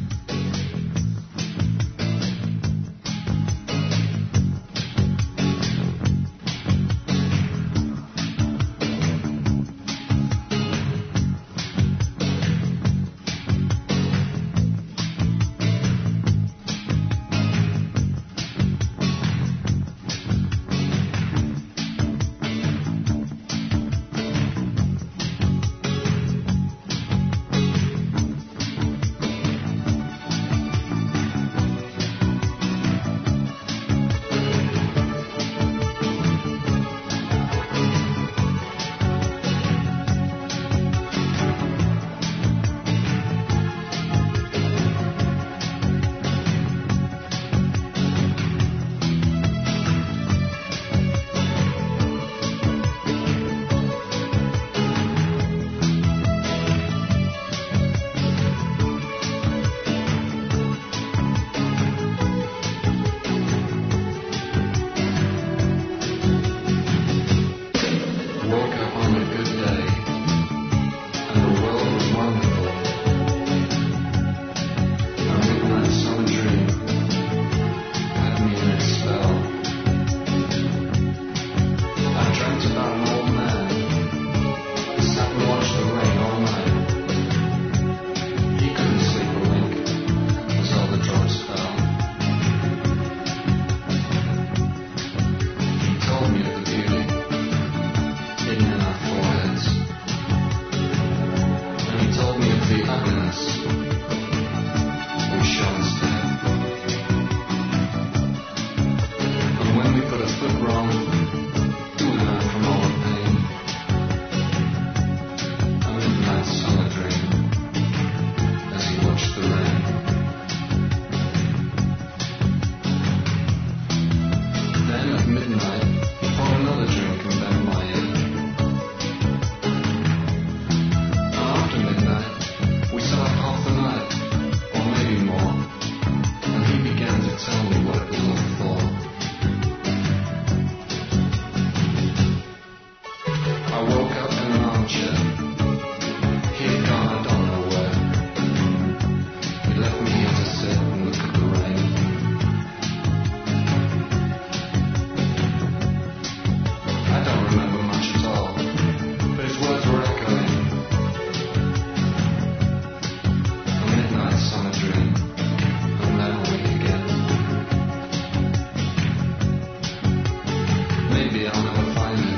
Maybe I'll never find him.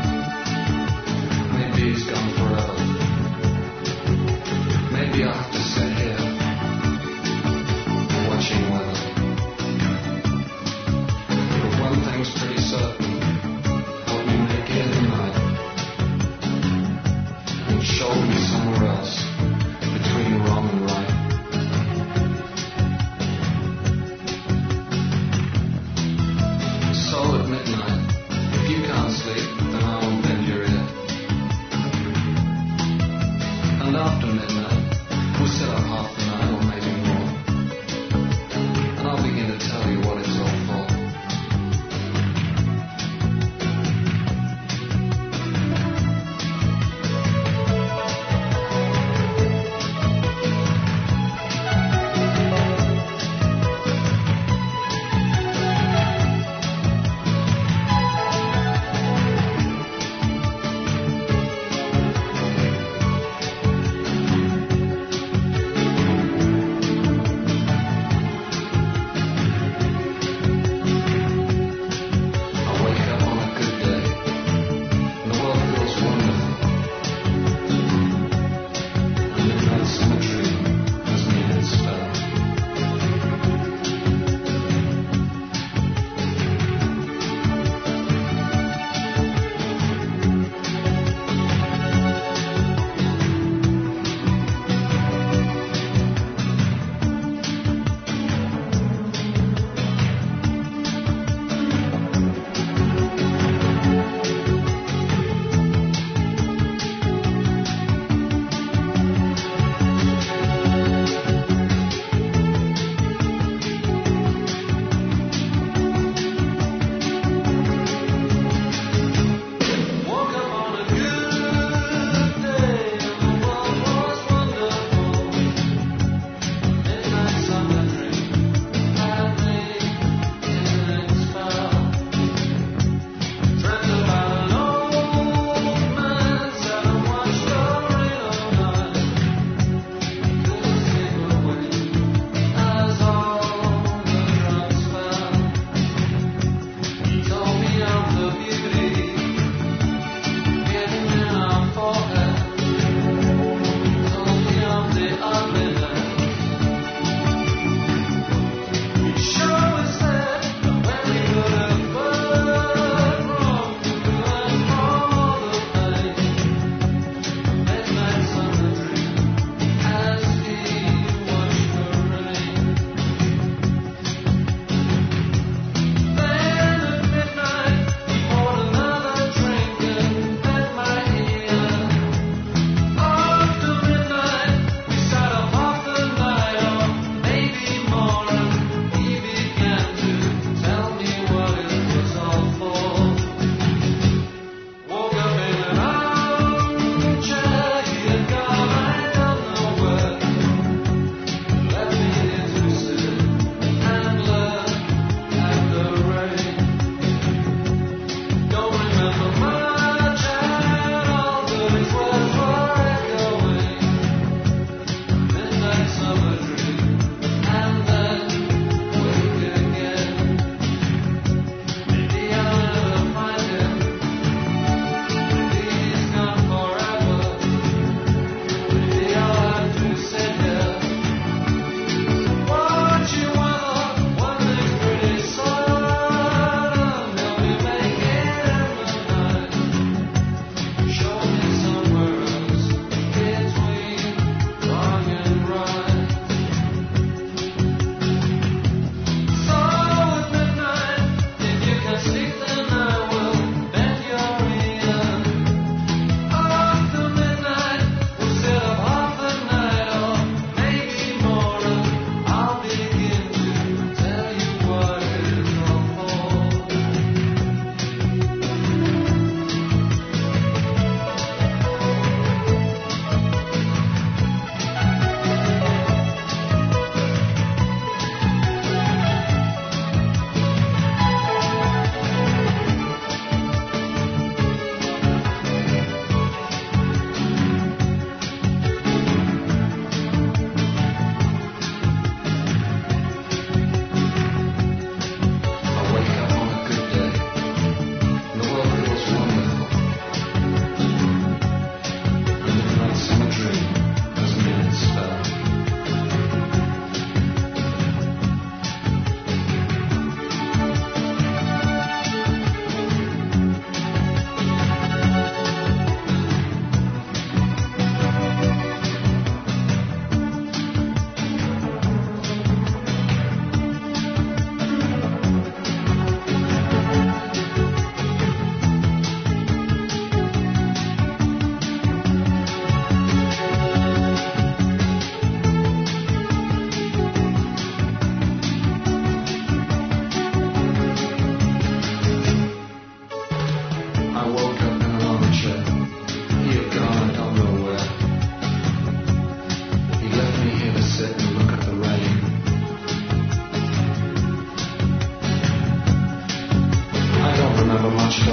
Maybe he's gone forever. Maybe I'll have to sit here, watching weather. But one thing's pretty certain, help me make it in the night, and show me somewhere else, between wrong and right. So at midnight, if you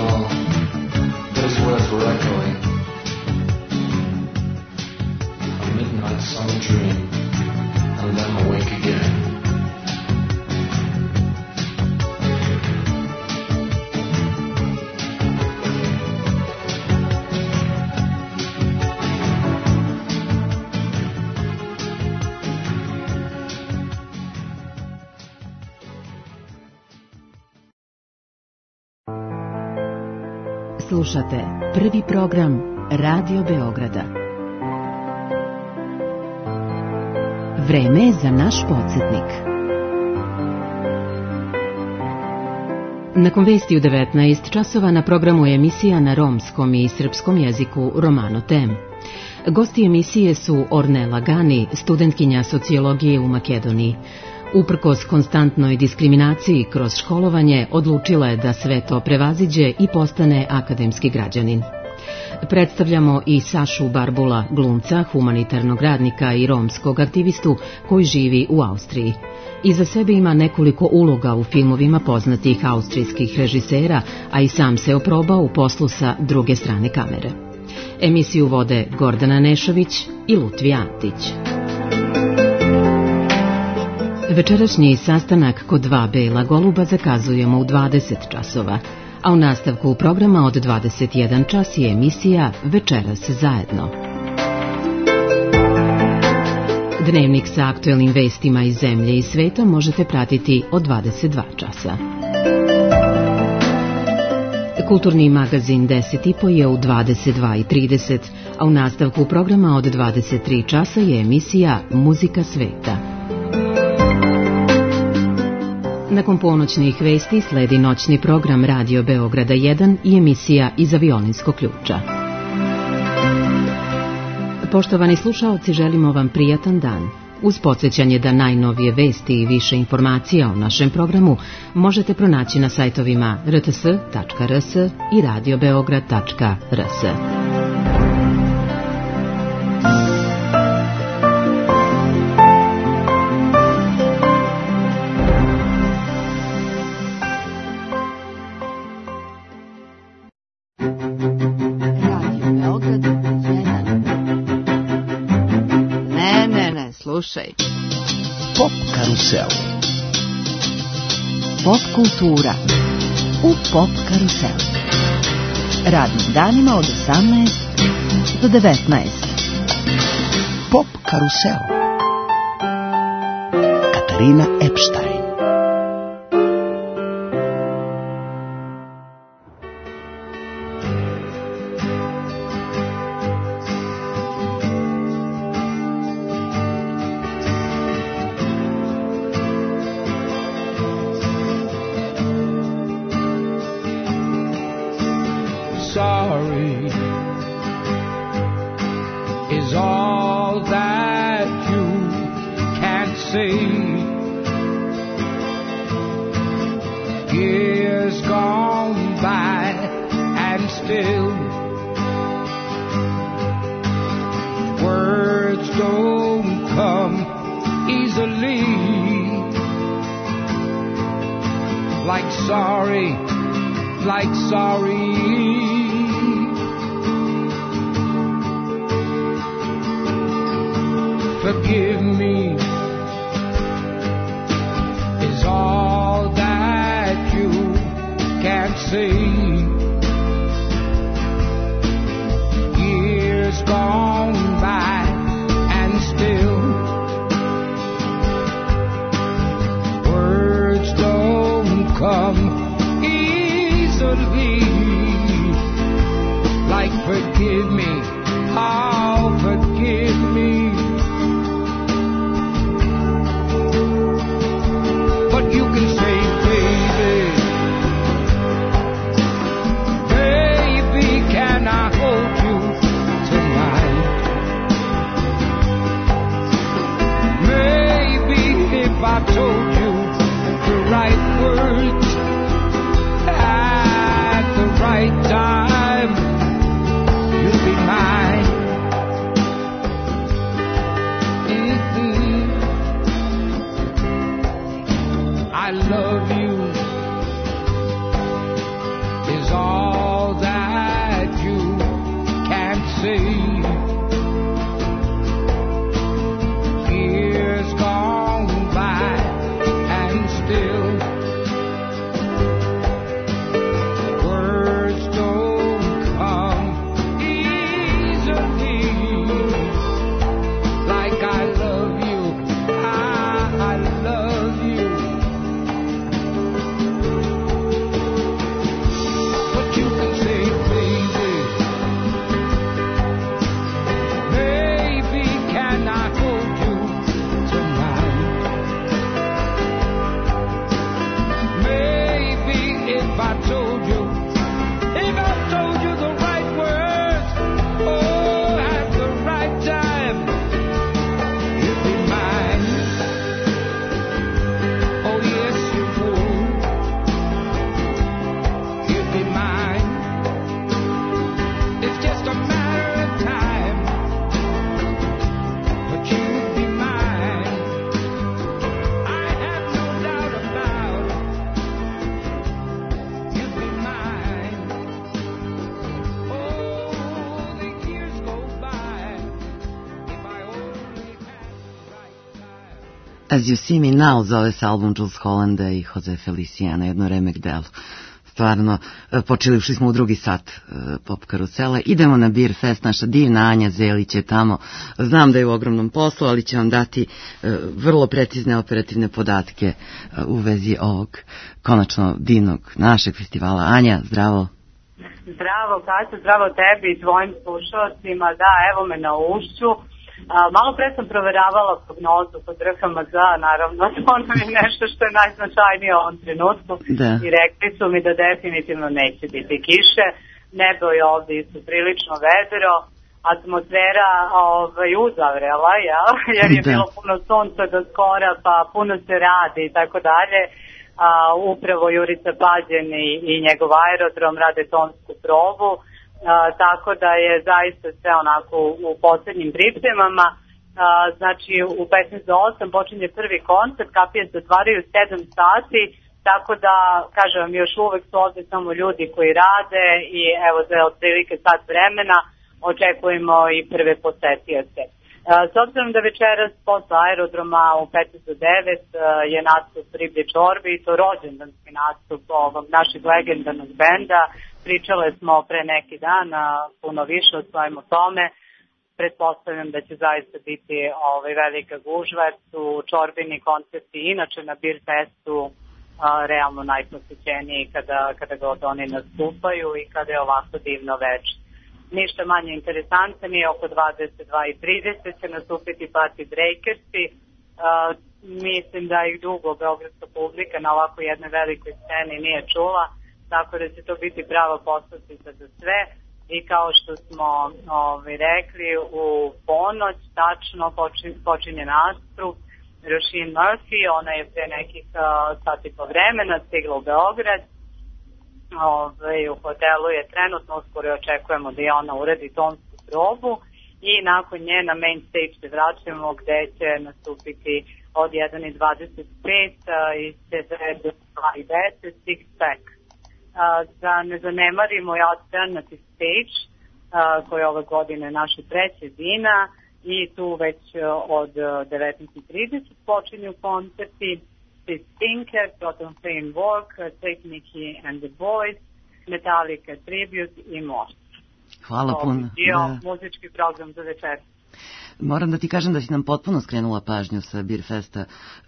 all, those words were echoing. A midnight summer dream, and then awake again. Slušate prvi program Radio Beograda. Vreme je za naš podsjetnik. Nakon vesti u 19 časova na programu je emisija na romskom i srpskom jeziku Romano Tem. Gosti emisije su Ornela Gani, studentkinja sociologije u Makedoniji. Uprkos konstantnoj diskriminaciji kroz školovanje, odlučila je da sve to prevaziđe i postane akademski građanin. Predstavljamo i Sašu Barbula, glumca, humanitarnog radnika i romskog aktivistu koji živi u Austriji. Iza sebe ima nekoliko uloga u filmovima poznatih austrijskih režisera, a i sam se oprobao u poslu sa druge strane kamere. Emisiju vode Gordana Nešović i Lutvija Antić. Večerašnji sastanak kod dva bela goluba zakazujemo u 20 časova, a u nastavku programa od 21 čas je emisija Večeras zajedno. Dnevnik sa aktuelnim vestima iz zemlje i sveta možete pratiti od 22 časa. Kulturni magazin 10.5 je u 22:30, a u nastavku programa od 23 časa je emisija Muzika sveta. Nakon ponoćnih vesti sledi noćni program Radio Beograda 1 i emisija Iza violinskog ključa. Poštovani slušaoci, želimo vam prijatan dan. Uz podsjećanje da najnovije vesti i više informacija o našem programu možete pronaći na sajtovima rts.rs i radiobeograd.rs. Slušaj. Pop karusel. Pop kultura u Pop karuselu. Radnim danima od 18 do 19. Pop karusel. Katarina Epstein. Forgive me is all that you can say. Years gone by and still words don't come easily. Like forgive me, oh forgive me. You can say, baby, can I hold you tonight? Maybe if I told you the right words at the right time, you'd be mine. As You See Me Now zove se album Jules Hollanda i Jose Feliciana, jedno remek delo. Stvarno, ušli smo u drugi sat Pop karusela. Idemo na Beer Fest, naša divna Anja Zelić je tamo. Znam da je u ogromnom poslu, ali će vam dati vrlo precizne operativne podatke u vezi ovog konačno divnog našeg festivala. Anja, zdravo. Zdravo, Kaća, zdravo tebi i tvojim slušalcima. Da, evo me na ušću. Malo pre sam proveravala prognozu kod RHMZ, naravno, to nam je nešto što je najznačajnije u ovom trenutku. Da. I rekli su mi da definitivno neće biti kiše. Nebo je ovdje isto prilično vedro, atmosfera uzavrela, jer je bilo puno sunca do skora, pa puno se radi i tako dalje. Upravo Jurica Pađen i njegov aerodrom rade tonsku probu. Tako da je zaista sve onako u posljednjim pripremama. Znači u 15 do 8 počinje prvi koncert, kapije se otvaraju 7 sati, tako da, kažem vam, još uvek su ovdje samo ljudi koji rade i evo za otprilike sat vremena očekujemo i prve posetioce. S obzirom da večeras posle aerodroma u 15 do 9 je nastup Riblje čorbe i to rođendanski nastup ovog našeg legendarnog benda. Pričale smo pre neki dan puno više o svojemu tome. Pretpostavljam da će zaista biti velika gužva, jer su čorbini koncerti inače na Beer Festu realno najposećeniji kada god oni nastupaju i kada je ovako divno večer. Ništa manje interesantno, nije oko 22:30 će nastupiti Party Breakersi. Mislim da ih dugo beogradska publika na ovako jednoj velikoj sceni nije čula, tako da će to biti prava poslastica za sve. I kao što smo rekli, u ponoć tačno počinje nastup Roisin Murphy, ona je pre nekih sati po vremena stigla u Beograd. U hotelu je trenutno, uskoro očekujemo da je ona uradi tonsku probu i nakon nje na main stage se vraćamo gde će nastupiti od 1:25 i 2:10 Six Pack. Da ne zanemarimo i Alternative Stage koja je ove godine naša treća zina i tu već od 19:30 počinju koncerti Stinker, Totem Flame Walk, Take Nicky and the Boys, Metallica Tribute i more. Hvala puno. Muzički program za večer. Moram da ti kažem da si nam potpuno skrenula pažnju sa Beer Festa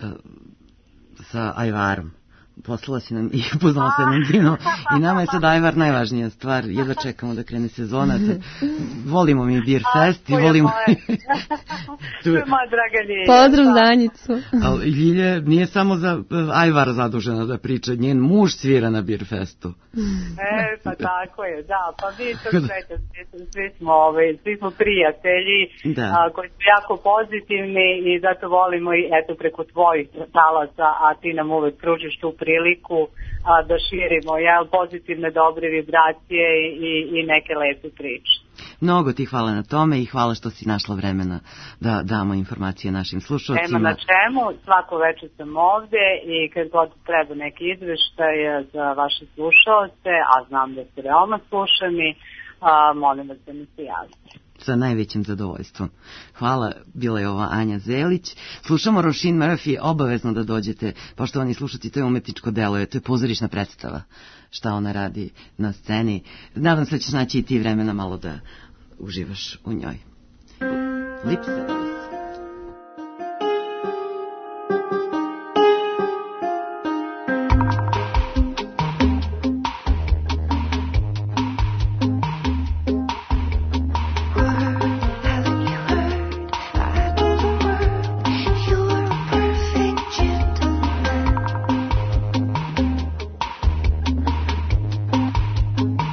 sa Ajvarom. Poslala si nam i upoznala se nam vino i nama je sad Ajvar najvažnija stvar, jedva čekamo da krene sezona. Volimo mi Beer Fest i volimo... To je moja draga Ljilja. Pozdrav za Anjicu. Ali Ljilja nije samo za Ajvar zadužena da priča, njen muž svira na Beer Festu. Pa tako je, da, pa vi to sveta, svi smo prijatelji koji su jako pozitivni i zato volimo i eto preko tvojih talaca, a ti nam uvek pružiš tu priliku da širimo pozitivne dobre vibracije i neke lepe priče. Mnogo ti hvala na tome i hvala što si našla vremena da damo informacije našim slušalcima. Nema na čemu, svako večer sam ovde i kad god treba neki izveštaj za vaše slušalce, a znam da ste veoma slušani, molim vas da mi se javite. Sa najvećim zadovoljstvom. Hvala, bila je ova Anja Zelić. Slušamo Roisin Murphy, obavezno da dođete, poštovani slušati, to je umetničko delo, to je pozorišna predstava, šta ona radi na sceni. Nadam se da ćeš naći i ti vremena malo da uživaš u njoj. Lip service.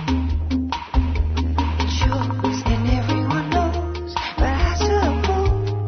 And everyone knows, but I still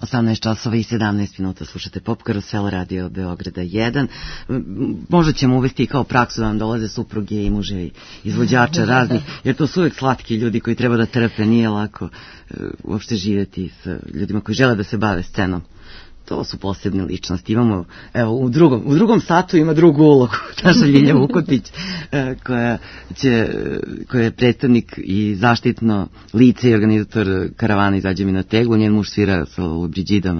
18 časova i 17 minuta slušate Pop Karusel Radio Beograda 1. Možda ćemo uvesti i kao praksu da vam dolaze supruge i muževi izvođača raznih, jer to su uvek slatki ljudi koji treba da trpe, nije lako uopšte živjeti sa ljudima koji žele da se bave scenom. To su posebne ličnosti. Imamo, evo, u drugom satu ima drugu ulogu, naša Ljilja Vukotić, koja je predstavnik i zaštitno lice i organizator karavana Izađe mi na teglu. Njen muž svira sa Briđidama.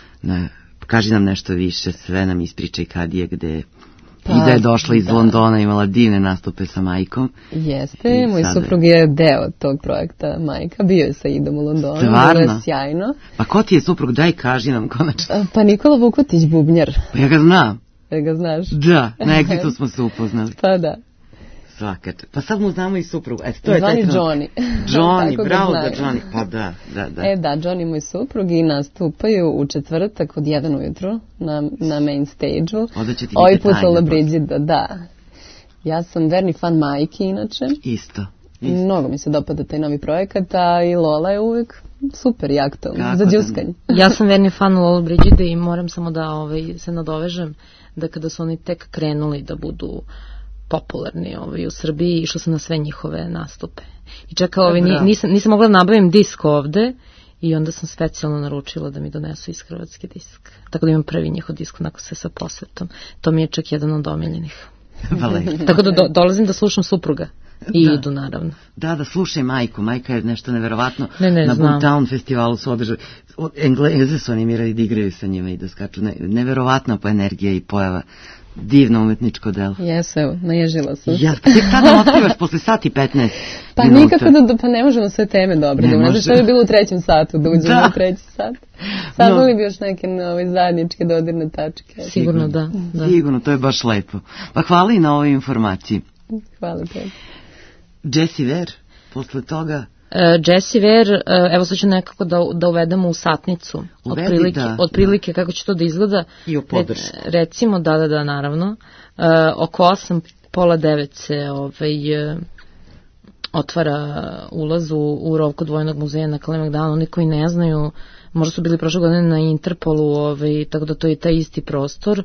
Kaži nam nešto više, sve nam ispričaj kad je, gde. I da je došla iz Londona, imala divne nastupe sa majkom. Jeste, moj suprug je deo tog projekta Majka, bio je sa Idom u Londonu. Stvarno? Bilo je sjajno. Pa ko ti je suprug, daj kaži nam konačno. Pa Nikola Vukotić, bubnjar. Pa ja ga znam. Ja ga znaš? Da, na Exitu smo se upoznali. Pa da. Svaka. Pa sad mu znamo i suprugu. To je Zvani Johnny. Johnny, bravo za Johnny. Pa da. Da, Johnny moj suprug i nastupaju u četvrtak od 1 ujutro na main stage-u. Ovaj put Lola Brigida, da. Ja sam verni fan Majke inače. Isto. Mnogo mi se dopada taj novi projekat, a i Lola je uvek super i aktualna za džuskanje. Ja sam verni fan Lola Brigide i moram samo da se nadovežem da kada su oni tek krenuli da budu popularni u Srbiji, išla sam na sve njihove nastupe. I čekala, nisam mogla da nabavim disk ovde i onda sam specijalno naručila da mi donesu iz Hrvatske disk. Tako da imam prvi njihov disk onako sve sa posvetom. To mi je čak jedan od omiljenih. Tako da dolazim da slušam supruga. I Idu, naravno. Da, slušaj majku. Majka je nešto neverovatno. Na Boomtown festivalu su održali. Engleze su animirali da igraju sa njima i da skaču. Neverovatna po energija i pojava. Divno umetničko delo. Jesu, evo, naježila sam se. Ja, tek kada otkrivaš posle sat i 15 Pa minuta. nikako pa ne možemo sve teme dobro. Ne znaš što bi bilo u trećem satu, da uđemo u treći sat. Saznali bi još neke zajedničke dodirne tačke. Sigurno da. Sigurno, to je baš lepo. Pa hvala i na ovoj informaciji. Hvala te. Jessie Ware, posle toga... Jessie Ware, evo sad ću nekako da uvedemo u satnicu otprilike kako će to da izgleda. I o podršku. Recimo, da, naravno. Oko 8, pola 9 se otvara ulaz u rov kod Vojnog muzeja na Kalemegdanu. Oni koji ne znaju, možda su bili prošle godine na Interpolu, tako da to je taj isti prostor.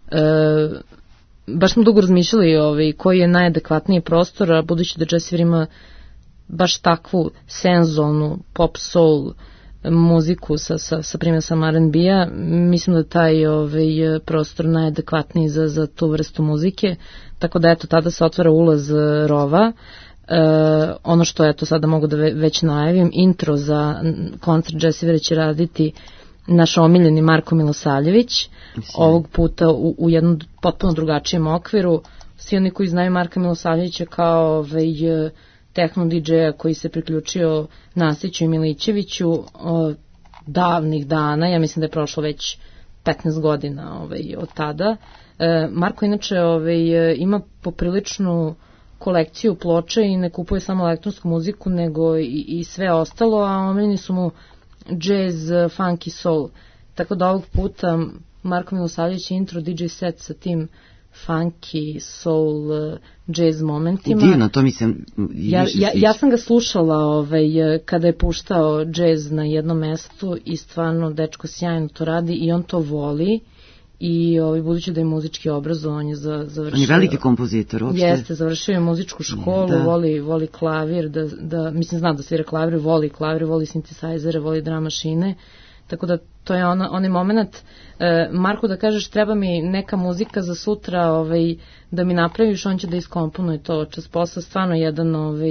Baš smo dugo razmišljali koji je najadekvatniji prostor, a budući da Jessie Ware ima baš takvu senzualnu pop soul muziku sa primjesom R&B-a, mislim da taj prostor najadekvatniji za tu vrstu muzike, tako da eto tada se otvara ulaz rova. Ono što eto sada mogu da već najavim, intro za koncert Jessie Ware će raditi naš omiljeni Marko Milosavljević, ovog puta u jednom potpuno drugačijem okviru. Svi oni koji znaju Marka Milosavljevića kao techno DJ-a koji se priključio Nasiću i Milićeviću davnih dana, ja mislim da je prošlo već 15 godina od tada. Marko inače ima popriličnu kolekciju ploča i ne kupuje samo elektronsku muziku, nego i sve ostalo, a omiljeni su mu jazz, funky, soul. Tako da ovog puta Marko Milosavljević je intro DJ set sa tim funky, soul, jazz momentima. Divno, to mislim... Ja sam ga slušala kada je puštao jazz na jednom mestu i stvarno dečko sjajno to radi i on to voli i budući da je muzički obrazovan, on je završio... On je veliki kompozitor uopšte. Jeste, završio je muzičku školu, voli klavir, mislim zna da svira klavir, voli synthesizere, voli drum mašine, tako da to je onaj moment. Marko, da kažeš treba mi neka muzika za sutra da mi napraviš, on će da iskomponuje to čas posla, stvarno jedan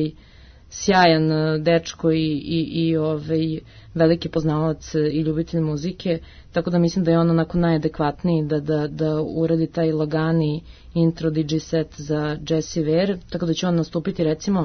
sjajan dečko i veliki poznavac i ljubitelj muzike, tako da mislim da je on onako najadekvatniji da uradi taj lagani intro DJ set za Jessie Ware, tako da će on nastupiti recimo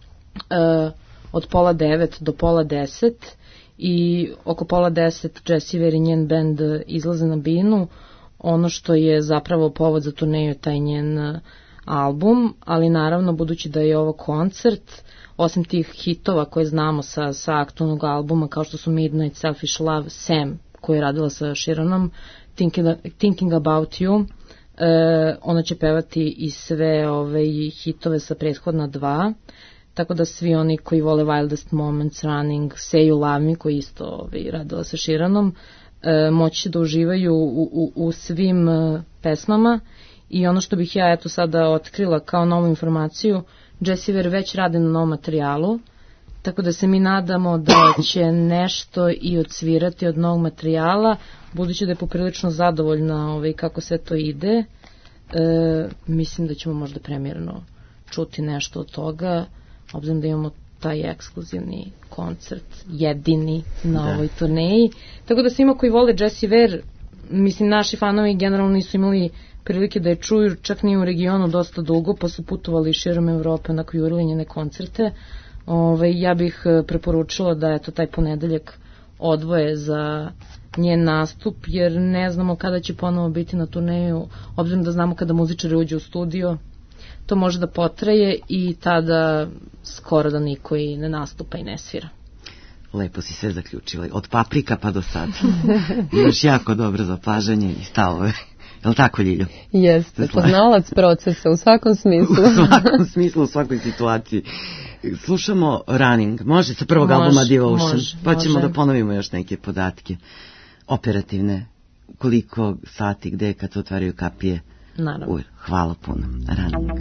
od pola 9 do pola 10 i oko pola 10 Jessie Ware i njen band izlaze na binu. Ono što je zapravo povod za turneju je taj njen album, ali naravno budući da je ovo koncert, osim tih hitova koje znamo sa aktualnog albuma kao što su Midnight, Selfish Love, Sam koju je radila sa Sheeranom, Thinking About You, ona će pevati i sve hitove sa prethodna dva, tako da svi oni koji vole Wildest Moments, Running, Say You Love Me, koji isto radila sa Sheeranom, moći da uživaju u svim pesmama. I ono što bih ja eto sada otkrila kao novu informaciju, Jessie Ware već radi na novom materijalu, tako da se mi nadamo da će nešto i odsvirati od novog materijala, budući da je poprilično zadovoljna kako sve to ide. Mislim da ćemo možda premijerno čuti nešto od toga, obzirom da imamo taj ekskluzivni koncert, jedini na ovoj turneji. Tako da svima koji vole Jessie Ware, mislim naši fanovi generalno nisu imali prilike da je čuju, čak nije u regionu dosta dugo, pa su putovali širom Evrope, onako jurili njene koncerte. Ja bih preporučila da eto taj ponedeljak odvoje za njen nastup, jer ne znamo kada će ponovo biti na turneju, obzirom da znamo kada muzičari uđu u studio, to može da potraje i tada skoro da niko i ne nastupa i ne svira. Lepo si sve zaključila, od Paprika pa do sada. Imaš jako dobro zapažanje i stavove. Je li tako, Ljiljo? Jeste, poznalac procesa u svakom smislu. U svakom smislu, u svakoj situaciji. Slušamo Running, može sa prvog albuma Devotion, pa ćemo da ponovimo još neke podatke operativne, koliko sati, gde, kad se otvaraju kapije. Naravno. Hvala puno. Running.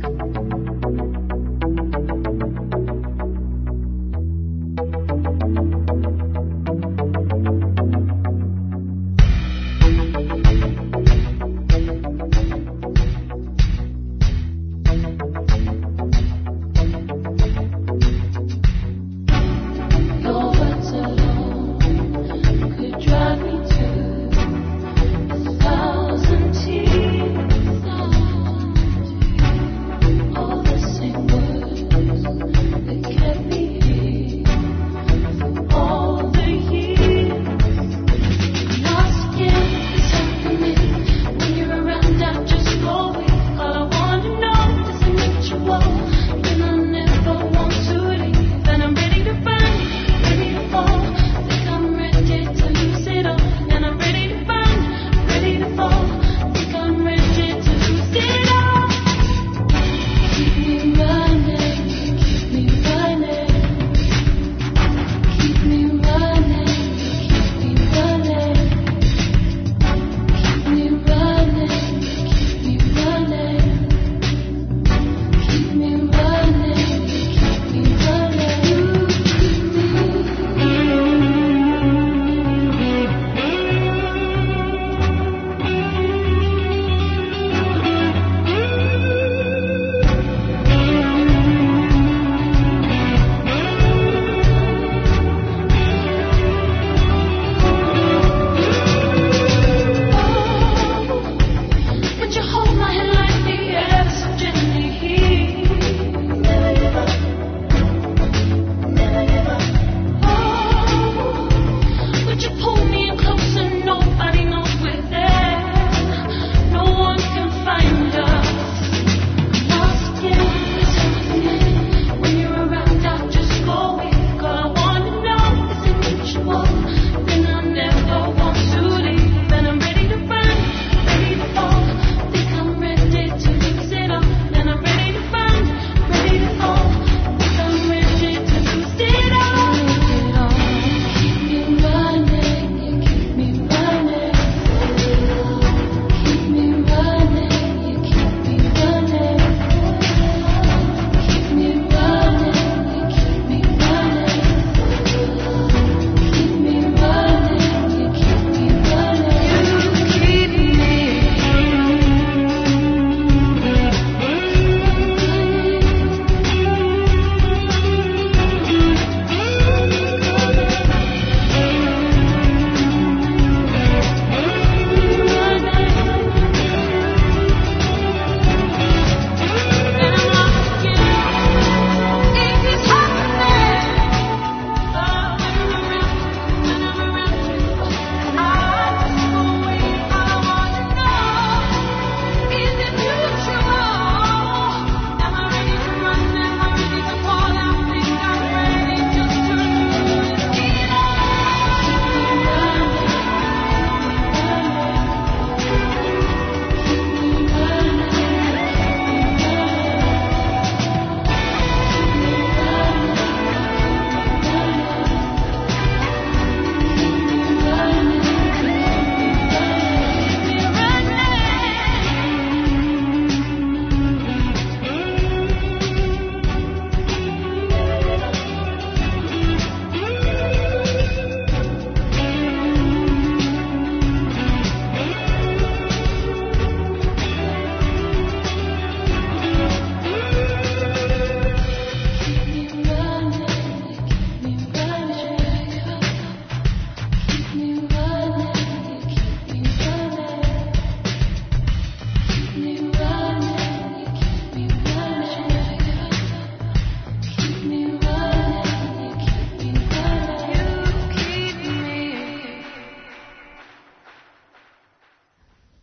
Thousand tears.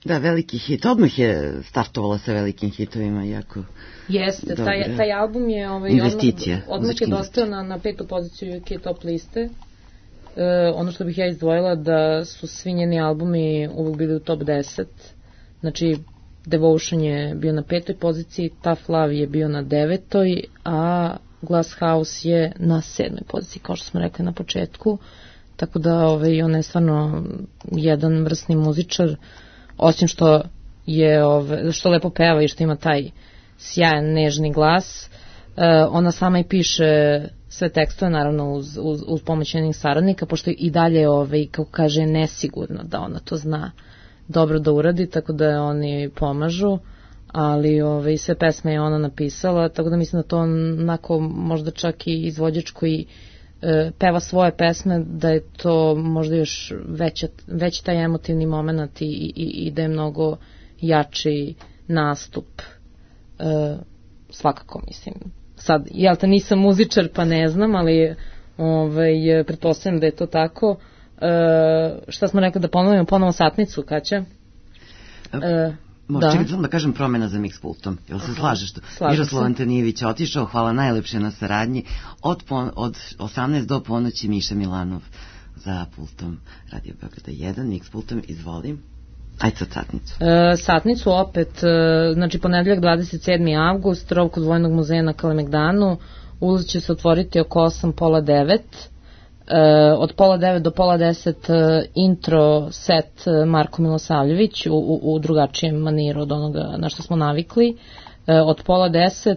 Da, veliki hit. Odmah je startovala sa velikim hitovima, jako... Jeste, taj album je investicija. Odmah je dostao na 5. poziciju UK top liste. Ono što bih ja izdvojila da su svi njeni albumi uvijek bili u top 10. Znači, Devotion je bio na 5. poziciji, Tough Love je bio na 9. a Glass House je na 7. poziciji, kao što smo rekli na početku. Tako da ona je stvarno jedan vrsni muzičar, osim što je što lepo peva i što ima taj sjajan nežni glas. Ona sama i piše sve tekstove, naravno uz pomoć njenih saradnika, pošto i dalje kako kaže nesigurno da ona to zna dobro da uradi, tako da oni pomažu, ali sve pesme je ona napisala, tako da mislim da to onako možda čak i izvođač koji peva svoje pesme, da je to možda još veći taj emotivni moment i da je mnogo jači nastup, svakako mislim. Sad, jel te nisam muzičar pa ne znam, ali pretpostavljam da je to tako. Šta smo rekli da ponovimo satnicu, Kaća? Može, čekaj samo da kažem promjena za mix pultom. Jel se slažeš? Miroslav Antonijević je otišao, hvala najlepše na saradnji. Od 18 do ponoći Miša Milanov za pultom Radio Beograda 1, mix pultom, izvolim. Ajde sad satnicu. Satnicu opet, znači ponedeljak 27. avgust, rov kod Vojnog muzeja na Kalemegdanu, ulaz će se otvoriti oko 8, pola 9. Od pola 9 do pola 10 intro set Marko Milosavljević u drugačijem maniru od onoga na što smo navikli. Od pola 10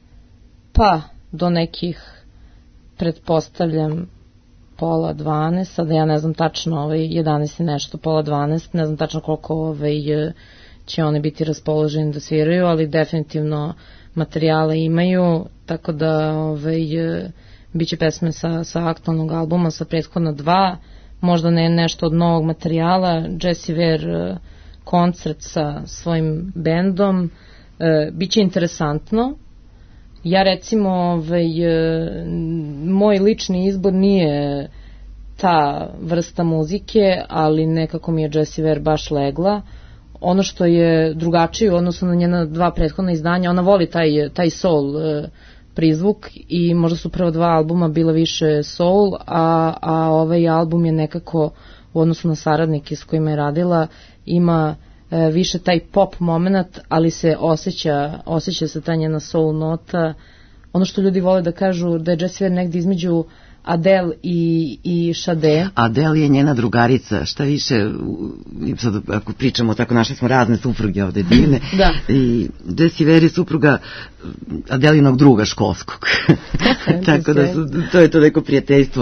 pa do nekih, pretpostavljam, pola 12, sada ja ne znam tačno, 11 i nešto, pola 12, ne znam tačno koliko će oni biti raspoloženi da sviraju, ali definitivno materijale imaju, tako da biće pesme sa aktualnog albuma, sa prethodna 2, možda ne nešto od novog materijala, Jessie Ware koncert sa svojim bendom, biće interesantno. Ja recimo, moj lični izbor nije ta vrsta muzike, ali nekako mi je Jessie Ware baš legla. Ono što je drugačije u odnosu na njena 2 prethodna izdanja, ona voli taj soul prizvuk i možda su prva 2 albuma bila više soul, a ovaj album je nekako u odnosu na saradnike s kojima je radila, ima više taj pop moment, ali se osjeća se ta njena soul nota. Ono što ljudi vole da kažu da je Jessie Ware negdje između Adele i Sade. Adele je njena drugarica, šta više, sad ako pričamo tako, našli smo razne supruge ovde divne. Da. I Jessie Ware je supruga Adelinog druga školskog. Tako da to je to neko prijateljstvo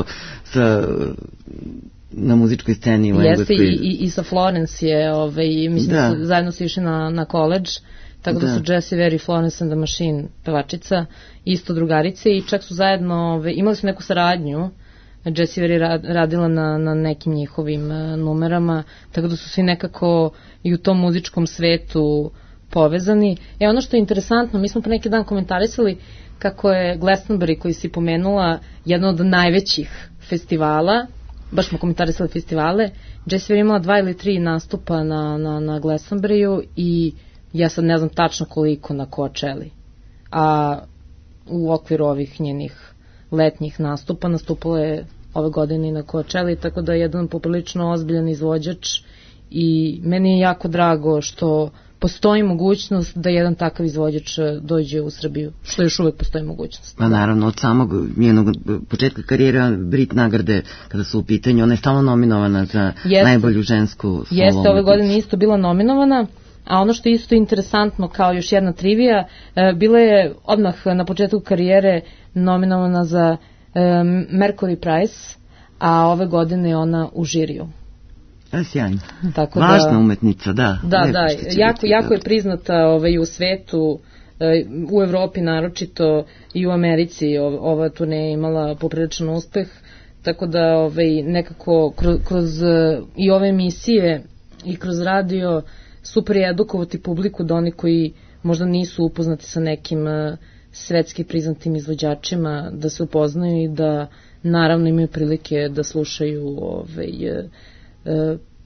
na muzičkoj sceni u Engleskoj. Jeste, i sa Florence je, mislim da su zajedno su išli na koledž, tako da su Jessie Ware i Florence and the Machine pevačica, isto drugarice, i čak su zajedno, imali su neku saradnju, Jessie Ware je radila na nekim njihovim numerama, tako da su svi nekako i u tom muzičkom svetu povezani. Ono što je interesantno, mi smo po neki dan komentarisali kako je Glastonbury, koji si pomenula, jedan od najvećih festivala, baš smo komentarisali festivale, Jessie Ware imala 2 ili 3 nastupa na Glastonburyu i ja sad ne znam tačno koliko na Coachelli, a u okviru ovih njenih letnjih nastupa nastupala je ove godine i na Coachelli, tako da je jedan poprilično ozbiljan izvođač i meni je jako drago što postoji mogućnost da jedan takav izvođač dođe u Srbiju, što još uvek postoji mogućnost. Pa naravno, od samog njenog početka karijera Brit nagrade, kada su u pitanju, ona je stalno nominovana za najbolju žensku solo umetnicu. Jeste, ove godine isto bila nominovana, a ono što je isto interesantno, kao još jedna trivija, bila je odmah na početku karijere nominovana za Mercury Prize, a ove godine je ona u žiriju. Sjajno. Važna umetnica, da. Da, jako je priznata u svetu, u Evropi naročito i u Americi. Ova turneja je imala popriličan uspeh, tako da nekako kroz i ove emisije i kroz radio super je edukovati publiku, da oni koji možda nisu upoznati sa nekim svetski priznatim izvođačima, da se upoznaju i da naravno imaju prilike da slušaju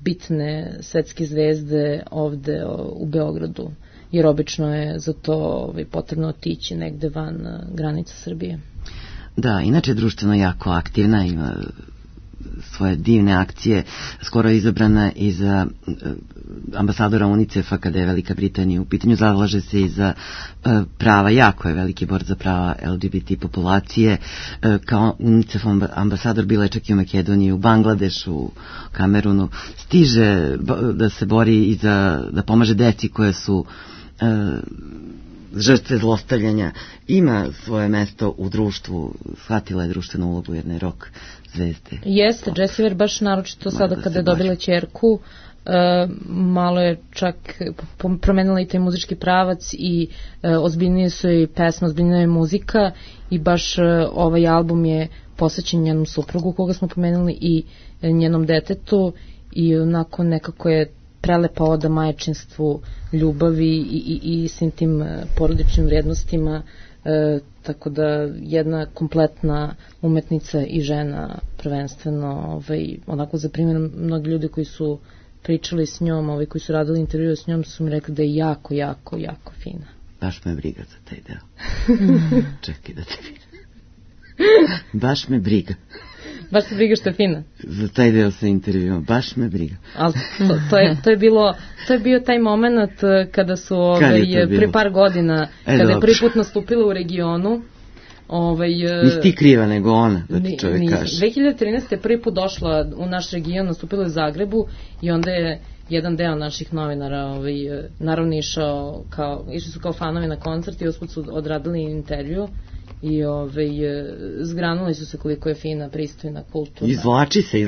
bitne svetske zvezde ovde u Beogradu, jer obično je za to potrebno otići negde van granica Srbije. Da, inače je društveno jako aktivna, ima svoje divne akcije, skoro je izabrana i za ambasadora UNICEF-a kada je Velika Britanija u pitanju, zalaže se i za prava, jako je veliki bor za prava LGBT populacije, kao UNICEF ambasador bila je čak i u Makedoniji, u Bangladešu, u Kamerunu, stiže da se bori i da pomaže deci koje su žrtve zlostavljanja, ima svoje mesto u društvu, shvatila je društvenu ulogu jedne rock zvezde. Jeste, Jessie Ware baš naročito sada kada je dobila ćerku, malo je čak promenila i taj muzički pravac i ozbiljnije su i pesme, ozbiljnija je muzika i baš ovaj album je posvećen njenom suprugu koga smo pomenuli i njenom detetu i onako nekako je prelepa oda majčinstvu, ljubavi i svim tim porodičnim vrijednostima, tako da jedna kompletna umetnica i žena prvenstveno, onako za primjer mnogi ljudi koji su pričali s njom, koji su radili intervju s njom su mi rekli da je jako, jako, jako fina. Baš me briga za taj deo. Čekaj da te vidim. Baš me briga. Baš se briga što je fina. Za taj deo sa intervjuom, baš me briga. Ali to je bio taj moment kada su pre par godina, kada je prvi put nastupila u regionu. Nisi ti kriva nego ona, da ti čovjek kaže. 2013. je prvi put došla u naš region, nastupila u Zagrebu i onda je jedan deo naših novinara naravno išli su kao fanovi na koncert i usput su odradili intervju i zgranuli su se koliko je fina, pristojna, kulturna. Izvlači se.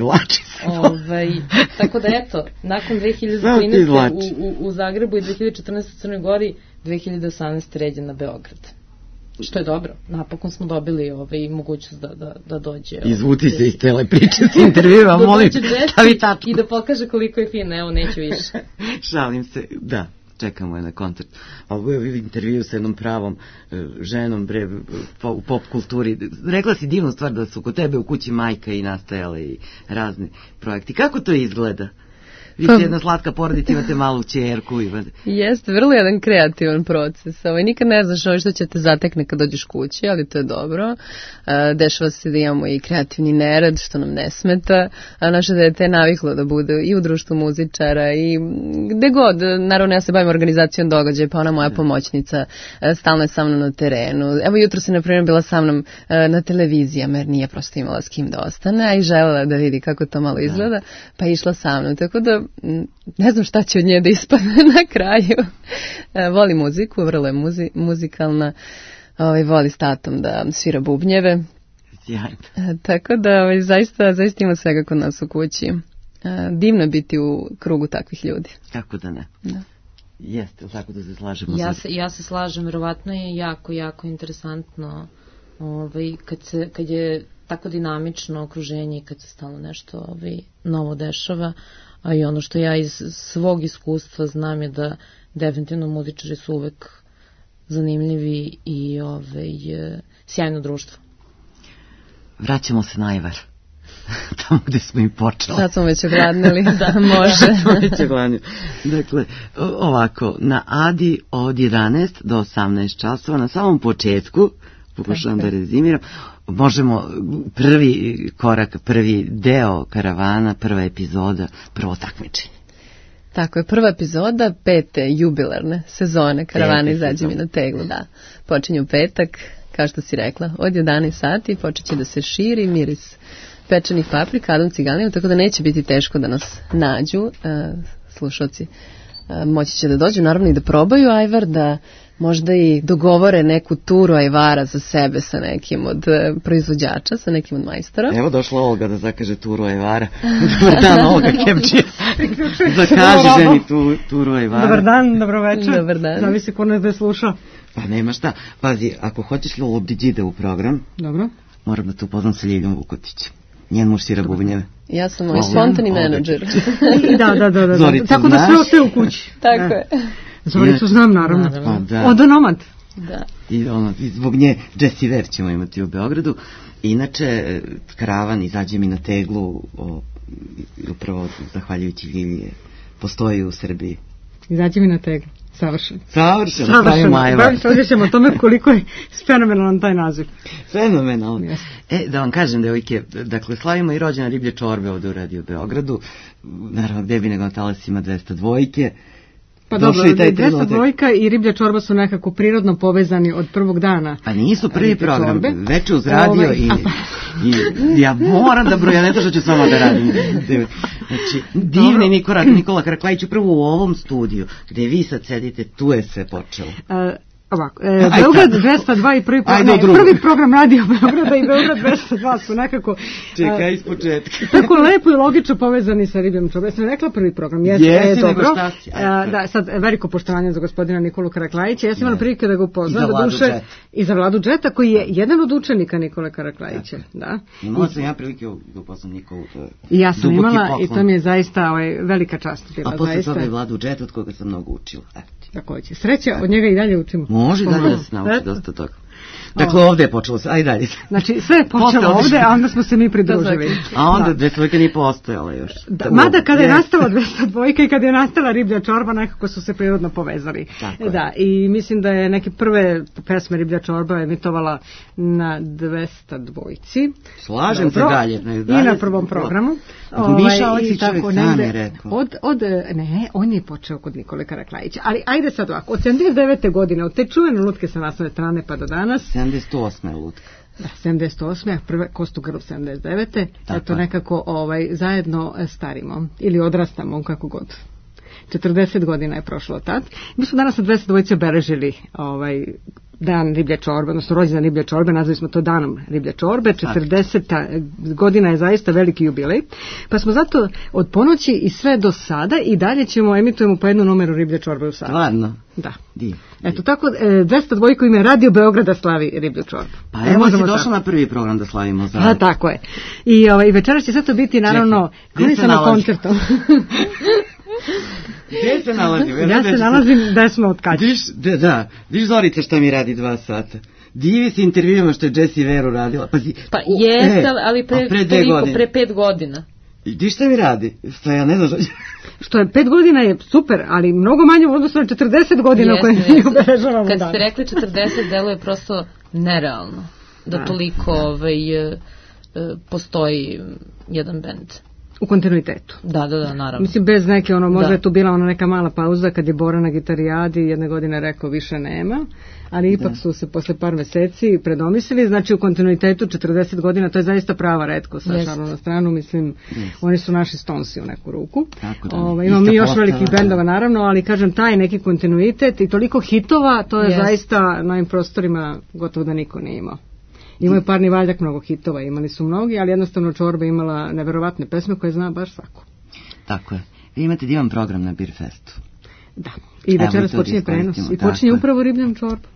Tako da eto, nakon 2013. u Zagrebu i 2014. u Crnoj Gori, 2018. ređe na Beograd. Što je dobro, napokon smo dobili mogućnost da dođe. Izvuti se iz tele priče s intervjua, molim, stavi tačku. I da pokaže koliko je fina, evo neću više. Šalim se, da. Čekamo je na koncert. Ovo je intervju sa jednom pravom ženom u pop kulturi. Rekla si divnu stvar da su kod tebe u kući majka i nastajale i razni projekti. Kako to izgleda? Vi ste jedna slatka porodica, imate malu ćerku. Jeste, vrlo jedan kreativan proces. Nikad ne znaš što će te zatekne kad dođeš kući, ali to je dobro. Dešava se da imamo i kreativni nerad, što nam ne smeta. Naše dete je naviklo da bude i u društvu muzičara i gde god. Naravno, ja se bavim organizacijom događaja, pa ona moja pomoćnica stalno je sa mnom na terenu. Evo jutro se, na primjer, bila sa mnom na televizijama, jer nije prosto imala s kim da ostane, a i želela da vidi kako to malo izgleda, pa je išla sa mnom. Tako da ne znam šta će od nje da ispadne na kraju. Voli muziku, vrlo je muzikalna, voli s tatom da svira bubnjeve. Sjajno. Tako da zaista ima svega kod nas u kući. Divno je biti u krugu takvih ljudi. Kako da ne? Da. Jeste, tako da se slažemo. Ja se slažem, verovatno je jako, jako interesantno kad je tako dinamično okruženje i kad se stalno nešto novo dešava, a i ono što ja iz svog iskustva znam je da definitivno muzičari su uvek zanimljivi i sjajno društvo. Vraćamo se na Ajvar. Tamo gde smo im počeli. Sad smo već ogladnili, da može. Dakle, ovako, na Adi od 11 do 18 časova, na samom početku, pokušavam da rezimiram, možemo prvi korak, prvi deo karavana, prva epizoda, prvo takmičenje. Tako je, prva epizoda 5. jubilarne sezone karavane Izađi mi na teglu, da. Počinje u petak, kao što si rekla, od 11 sati počet će da se širi miris pečenih paprika, Adam Ciganliju, tako da neće biti teško da nas nađu slušalci. Moći će da dođu, naravno i da probaju ajvar, da možda i dogovore neku turu ajvara za sebe sa nekim od proizvođača, sa nekim od majstora. Evo došla Olga da zakaže turu ajvara. Dobar dan, Olga Kepčija. Zakaži ženi turu ajvara. Dobar dan, dobro večer. Dobar dan. Zavisi ko nas da je slušao. Pa nema šta. Pazi, ako hoćeš Lobdiđide u program, dobro, moram da te upoznam sa Ljiljom Vukotić. Njen muž svira bubnjeve. Ja sam moj spontani menadžer. Da. Zoricu, tako da sve ostaje u kući. Tako je. Zoricu znam, naravno. Da. Odonomad. Da. I zbog nje Jessie Ware ćemo imati u Beogradu. Inače, karavan Izađi mi na teglu upravo zahvaljujući Ljilji postoji u Srbiji. Izađi mi na teglu. Savršeno. Savršeno, pravimo ajvar. Savršeno o tome koliko je fenomenalan taj naziv. Fenomenalan. Da vam kažem, devojke, dakle, slavimo i rođena riblje čorbe ovde u Radio Beogradu. Naravno, gde bi nego na talasima 202. Pa dobro, 202 i riblja čorba su nekako prirodno povezani od prvog dana. Pa nisu prvi program, već uz radio i ja moram da brojim, ja ne to što ću sama da radim. Znači, divni Nikola Karaklajić upravo u ovom studiju, gde vi sad sedite, tu je sve počelo. Ovako, Beograd 202 i prvi program Radio Beograda i Beograd 202 su nekako čekaj iz početka tako lepo i logično povezani sa ribljom čorbom. Ja sam rekla prvi program, jeste dobro. Da, sad veliko poštovanje za gospodina Nikolu Karaklajića. Ja sam imala prilike da ga upoznam doduše i za Vladu Džeta koji je jedan od učenika Nikole Karaklajića. Da. Imala sam ja prilike da upoznam Nikolu. Ja sam imala i to mi je zaista velika čast bila. A posle toga je Vladu Džeta od koga sam mnogo učila. Takođe. Sreća, od njega i dalje učimo. Može dalje da se nauči dosta toga. Dakle, ovde je počelo se, aj dalje. Znači, sve je počelo ovde, a onda smo se mi pridružili. A onda 202 nije postojala još. Mada kada je nastala 202 i kada je nastala riblja čorba, nekako su se prirodno povezali. Da, i mislim da je neke prve pesme riblja čorba emitovala na 202. Slažem se dalje. I na prvom programu. Miša Aleksić čovjek sam je rekao. Ne, on je počeo kod Nikole Karaklajića. Ali ajde sad ovako, od 79. godine, od te čuvene lutke sa naslovne strane pa do danas. 78. lutka. Da, 78. prve Kostu Grb 79. Eto nekako zajedno starimo ili odrastamo, kako god. 40 godina je prošlo tad. Mi smo danas na 202 obeležili dan riblje čorbe, odnosno rođendan riblje čorbe, nazvali smo to danom riblje čorbe. 40 godina je zaista veliki jubilej. Pa smo zato od ponoći i sve do sada i dalje emitujemo po jednu numeru riblje čorbe u satu. Stvarno? Da. Eto tako, 202 ime Radio Beograda slavi riblju čorbu. Pa evo si došla na prvi program da slavimo zajedno. A tako je. I večeras će sve to biti naravno na koncertu. Gde se nalazi? Ja se nalazim gde smo od kad. Viš Zorica šta mi radi 2 sata. Divi se intervjuima što je Jessie Veru radila. Pa jeste, ali pre 5 godina. Di šta mi radi? Ja ne znam što je 5 godina je super, ali mnogo manje u odnosu na 40 godina koje mi obeležavamo danas. Kad ste rekli 40, delo je prosto nerealno da toliko postoji jedan bend. U kontinuitetu. Da, naravno. Mislim, bez neke, možda je tu bila neka mala pauza kad je Bora na gitarijadi jedne godine rekao više nema, ali ipak su se posle par meseci predomislili, znači u kontinuitetu 40 godina, to je zaista prava retkost, šalu na stranu, mislim, oni su naši Stonesi u neku ruku. Imamo mi još velikih bendova, naravno, ali kažem, taj neki kontinuitet i toliko hitova, to je zaista na ovim prostorima gotovo da niko nije imao. Imao je Parni valjak mnogo hitova, imali su mnogi, ali jednostavno čorba imala neverovatne pesme koje zna baš svako. Tako je. Vi imate divan program na Beer Festu. Da. I večeras počinje prenos. I počinje upravo ribljom čorbom.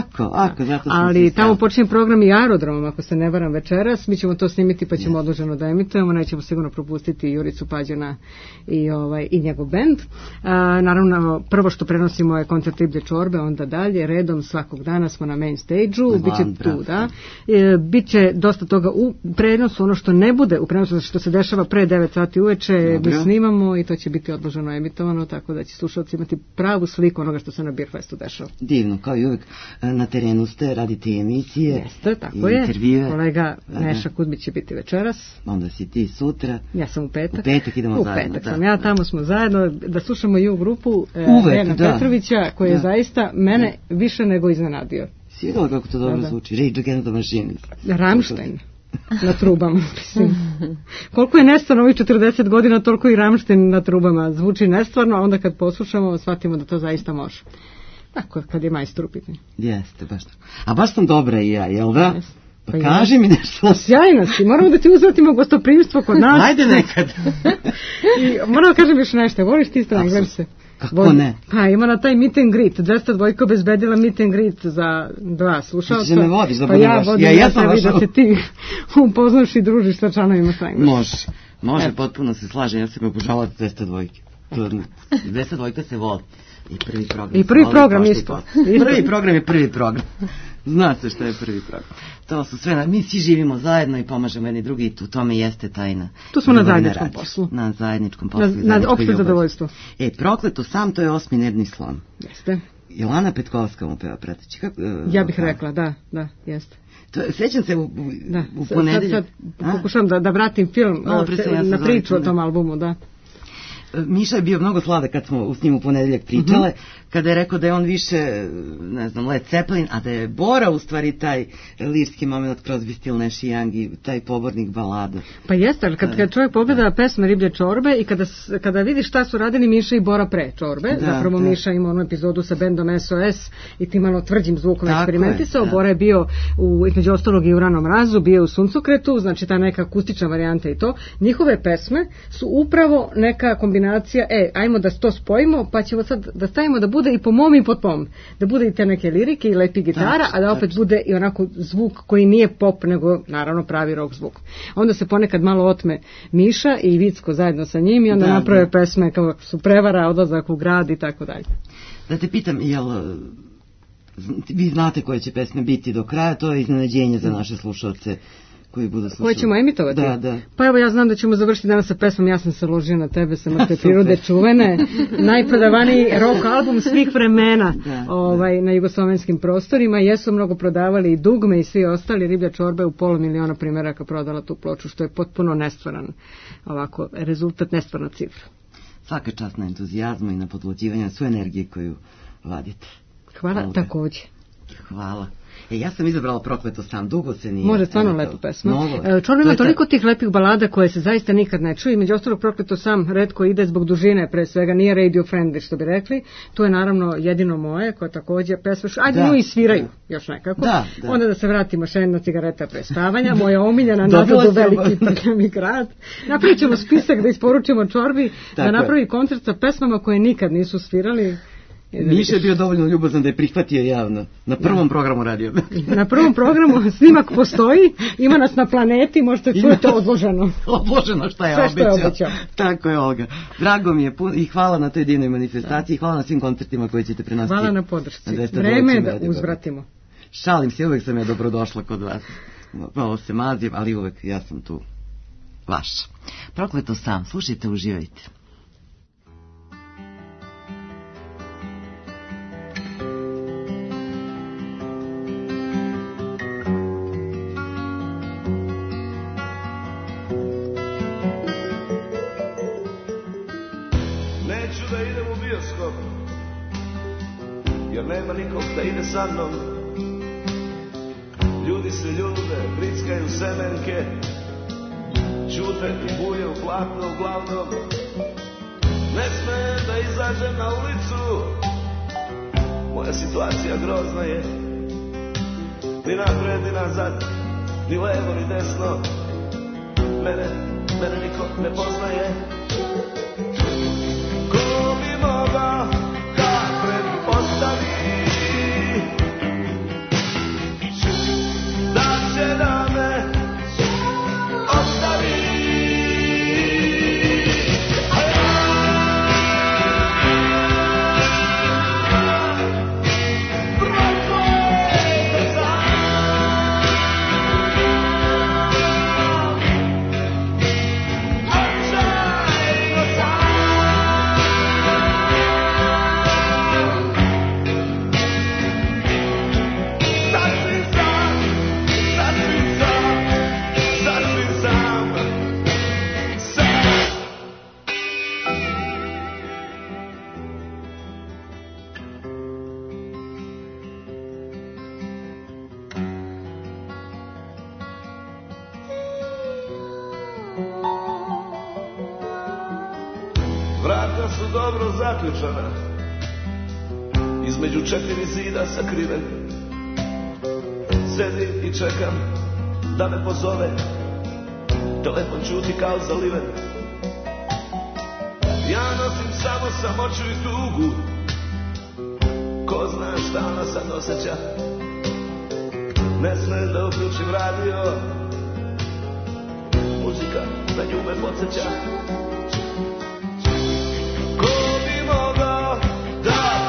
Ali tamo počinje program i aerodromom, ako se ne varam večeras. Mi ćemo to snimiti pa ćemo odloženo da emitujemo. Nećemo sigurno propustiti Juricu Pađana i njegov bend. Naravno, prvo što prenosimo je koncert riblje čorbe, onda dalje, redom svakog dana smo na main stage-u. Biće tu, da. Biće dosta toga u prenosu, ono što ne bude u prenosu, što se dešava pre 9 sati uveče, mi snimamo i to će biti odloženo emitovano, tako da će slušalci imati pravu sliku onoga što se na Beer Festu dešava. Divno, kao i uvek. Na terenu ste, radite emisije. Jeste, tako je. Intervjue. Kolega Neša Kudbić će biti večeras. Onda si ti sutra. Ja sam u petak. U petak idemo zajedno. U petak sam ja, tamo smo zajedno da slušamo i u grupu Dejana Petrovića, koji je zaista mene više nego iznenadio. Si vidjela kako to dobro zvuči? Rage Against the Machine. Rammstein. Na trubama. Koliko je nestvarno ovih 40 godina, toliko i Rammstein na trubama. Zvuči nestvarno, a onda kad poslušamo, shvatimo da to zaista može. Tako, kad je majstor u pitanju. Jeste, baš tako. A baš sam dobra i ja, jel da? Pa kaži mi nešto. Sjajno si, moramo da ti uzvratimo gostoprimstvo kod nas. Ajde nekad. I moram da kažem još nešto, voliš ti strane gledice? Kako ne? Pa ima na taj meet and greet, 202 obezbedila meet and greet za 2 slušalca. Ti se ne vodiš da budem vaš. Ja sam vaša. Da se ti upoznaš i družiš sa članovima strane. Može, potpuno se slažem, ja sam obožavala 202. 202 se voli. I prvi program. I prvi program isto. Prvi program je prvi program. Zna se šta je prvi program. To su sve, mi svi živimo zajedno i pomažemo jedni drugi i u tome jeste tajna. Tu smo na zajedničkom poslu. Na zajedničkom poslu. Na opšte zadovoljstvo. Prokleto sam, to je 8. nervni slom. Jeste. Jolana Petkovska mu peva prateći. Ja bih rekla, da, jeste. Sjećam se u ponedelju. Sad pokušam da vratim film na priču o tom albumu, da. Miša je bio mnogo sladak kad smo s njim u ponedeljak pričale, kada je rekao da je on više, ne znam, Led Zeppelin, a da je Bora u stvari taj lirski moment Crosby, Still, Nash i Young i taj pobornik balada. Pa jeste, ali kad čovjek pogleda pesme Riblje čorbe i kada vidi šta su radili Miša i Bora pre čorbe, zapravo Miša ima onu epizodu sa bendom SOS i ti malo tvrđim zvukom eksperimentisao, Bora je bio između ostalog i u Ranom mrazu, bio u Suncokretu, znači ta neka akustična varijanta i to. Njihove pesme su upravo neka kombinacija, ajmo da to spojimo, pa ćemo sad da stavimo da bude i po mom i po tom. Da bude i te neke lirike i lepi gitara, a da opet bude i onako zvuk koji nije pop, nego naravno pravi rock zvuk. Onda se ponekad malo otme Miša i Vicko zajedno sa njim i onda naprave pesme kao su Prevara, Odlazak u grad i tako dalje. Da te pitam, vi znate koje će pesme biti do kraja, to je iznenađenje za naše slušalce koji budu slušali. Koje ćemo emitovati? Da. Pa evo ja znam da ćemo završiti danas sa pesmom Ja sam se ložio na tebe sa Mrtve prirode čuvene. Najprodavaniji rock album svih vremena na jugoslovenskim prostorima. Jesu mnogo prodavali i Dugme i svi ostali. Riblja čorba je u 500.000 primjeraka prodala tu ploču, što je potpuno nestvaran ovako, rezultat, nestvarna cifra. Svaka čast na entuzijazmu i na podluđivanju sve energije koju vadite. Hvala također. Hvala. Ja sam izabrala Prokleto sam, dugo se nije... Može, stvarno lepa pesma. Čorba ima toliko tih lepih balada koje se zaista nikad ne čuje. Među ostalog Prokleto sam retko ide zbog dužine, pre svega nije radio friendly, što bi rekli. To je naravno jedino moje, koja također pesma... Ajde, nju i sviraju još nekako. Onda da se vratimo Šena cigareta pre spavanja, moja omiljena Nazad u veliki prljami grad. Napravit ćemo spisak da isporučimo Čorbi da napravi koncert sa pesmama koje nikad nisu svirali. Miša je bio dovoljno ljubazan da je prihvatio javno. Na prvom programu radio. Na prvom programu snimak postoji, ima nas na planeti, možete čujete odloženo. Odloženo što je obećao. Tako je, Olga. Drago mi je i hvala na toj divnoj manifestaciji i hvala na svim koncertima koje ćete prenositi. Hvala na podršci. Vreme je da uzvratimo. Šalim se, uvek sam ja dobrodošla kod vas. Malo se mazim, ali uvek ja sam tu vaša. Prokleto sam, slušajte, uživajte. Nema nikog da ide sa mnom. Ljudi se ljube, brickaju semenke, čute i buje u platno uglavnom. Ne smijem da izađem na ulicu, moja situacija grozna je. Ni napred, ni nazad, ni levo, ni desno. Mene niko ne poznaje. Ko bi mogao da pretpostavi da će da me ostavi. Vrata su dobro zaključana, između 4 zida sakriven. Sedim i čekam da me pozove, telefon čuti kao zaliven. Ja nosim samo samoću i tugu, ko zna šta ona sad osjeća. Ne smijem da uključim radio, muzika na nju me podsjeća. Ko bi mogao da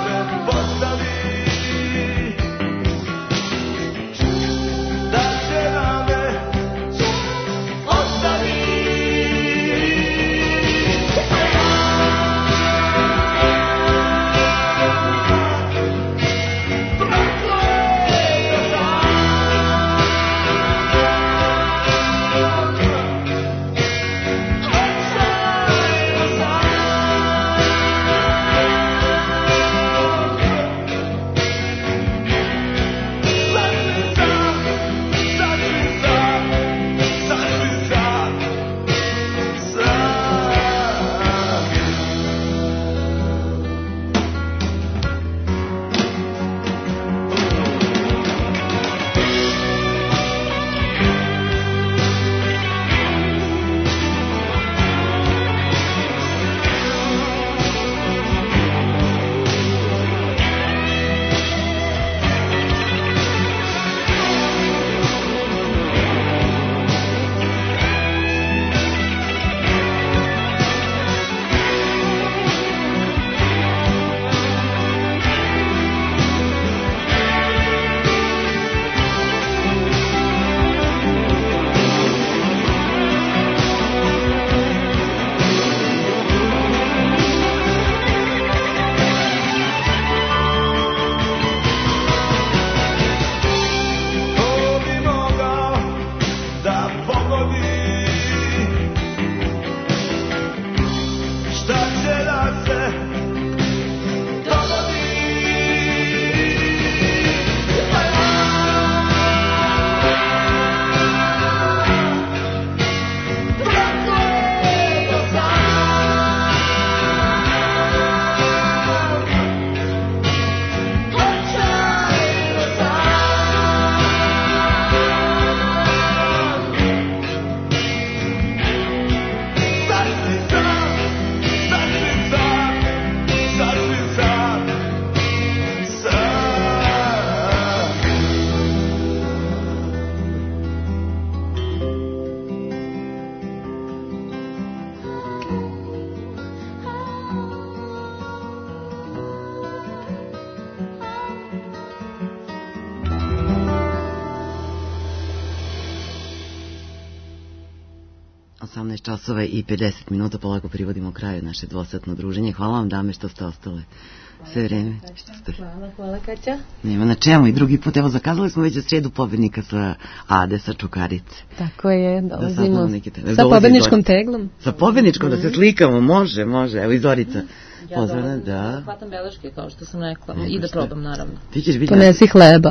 18 časova i 50 minuta, polako privodimo kraju naše dvosatno druženje. Hvala vam, dame, što ste ostale sve vreme. Hvala Kaća. Nema na čemu, i drugi put, evo, zakazali smo već za srijedu pobednika sa Ade, sa Čukarice. Tako je, dolazimo sa pobedničkom teglom. Sa pobedničkom, da se slikamo, može, evo i Zorica. Ja dolazim da hvatam beleške, kao što sam rekla, i da probam, naravno. Ponesi hleba.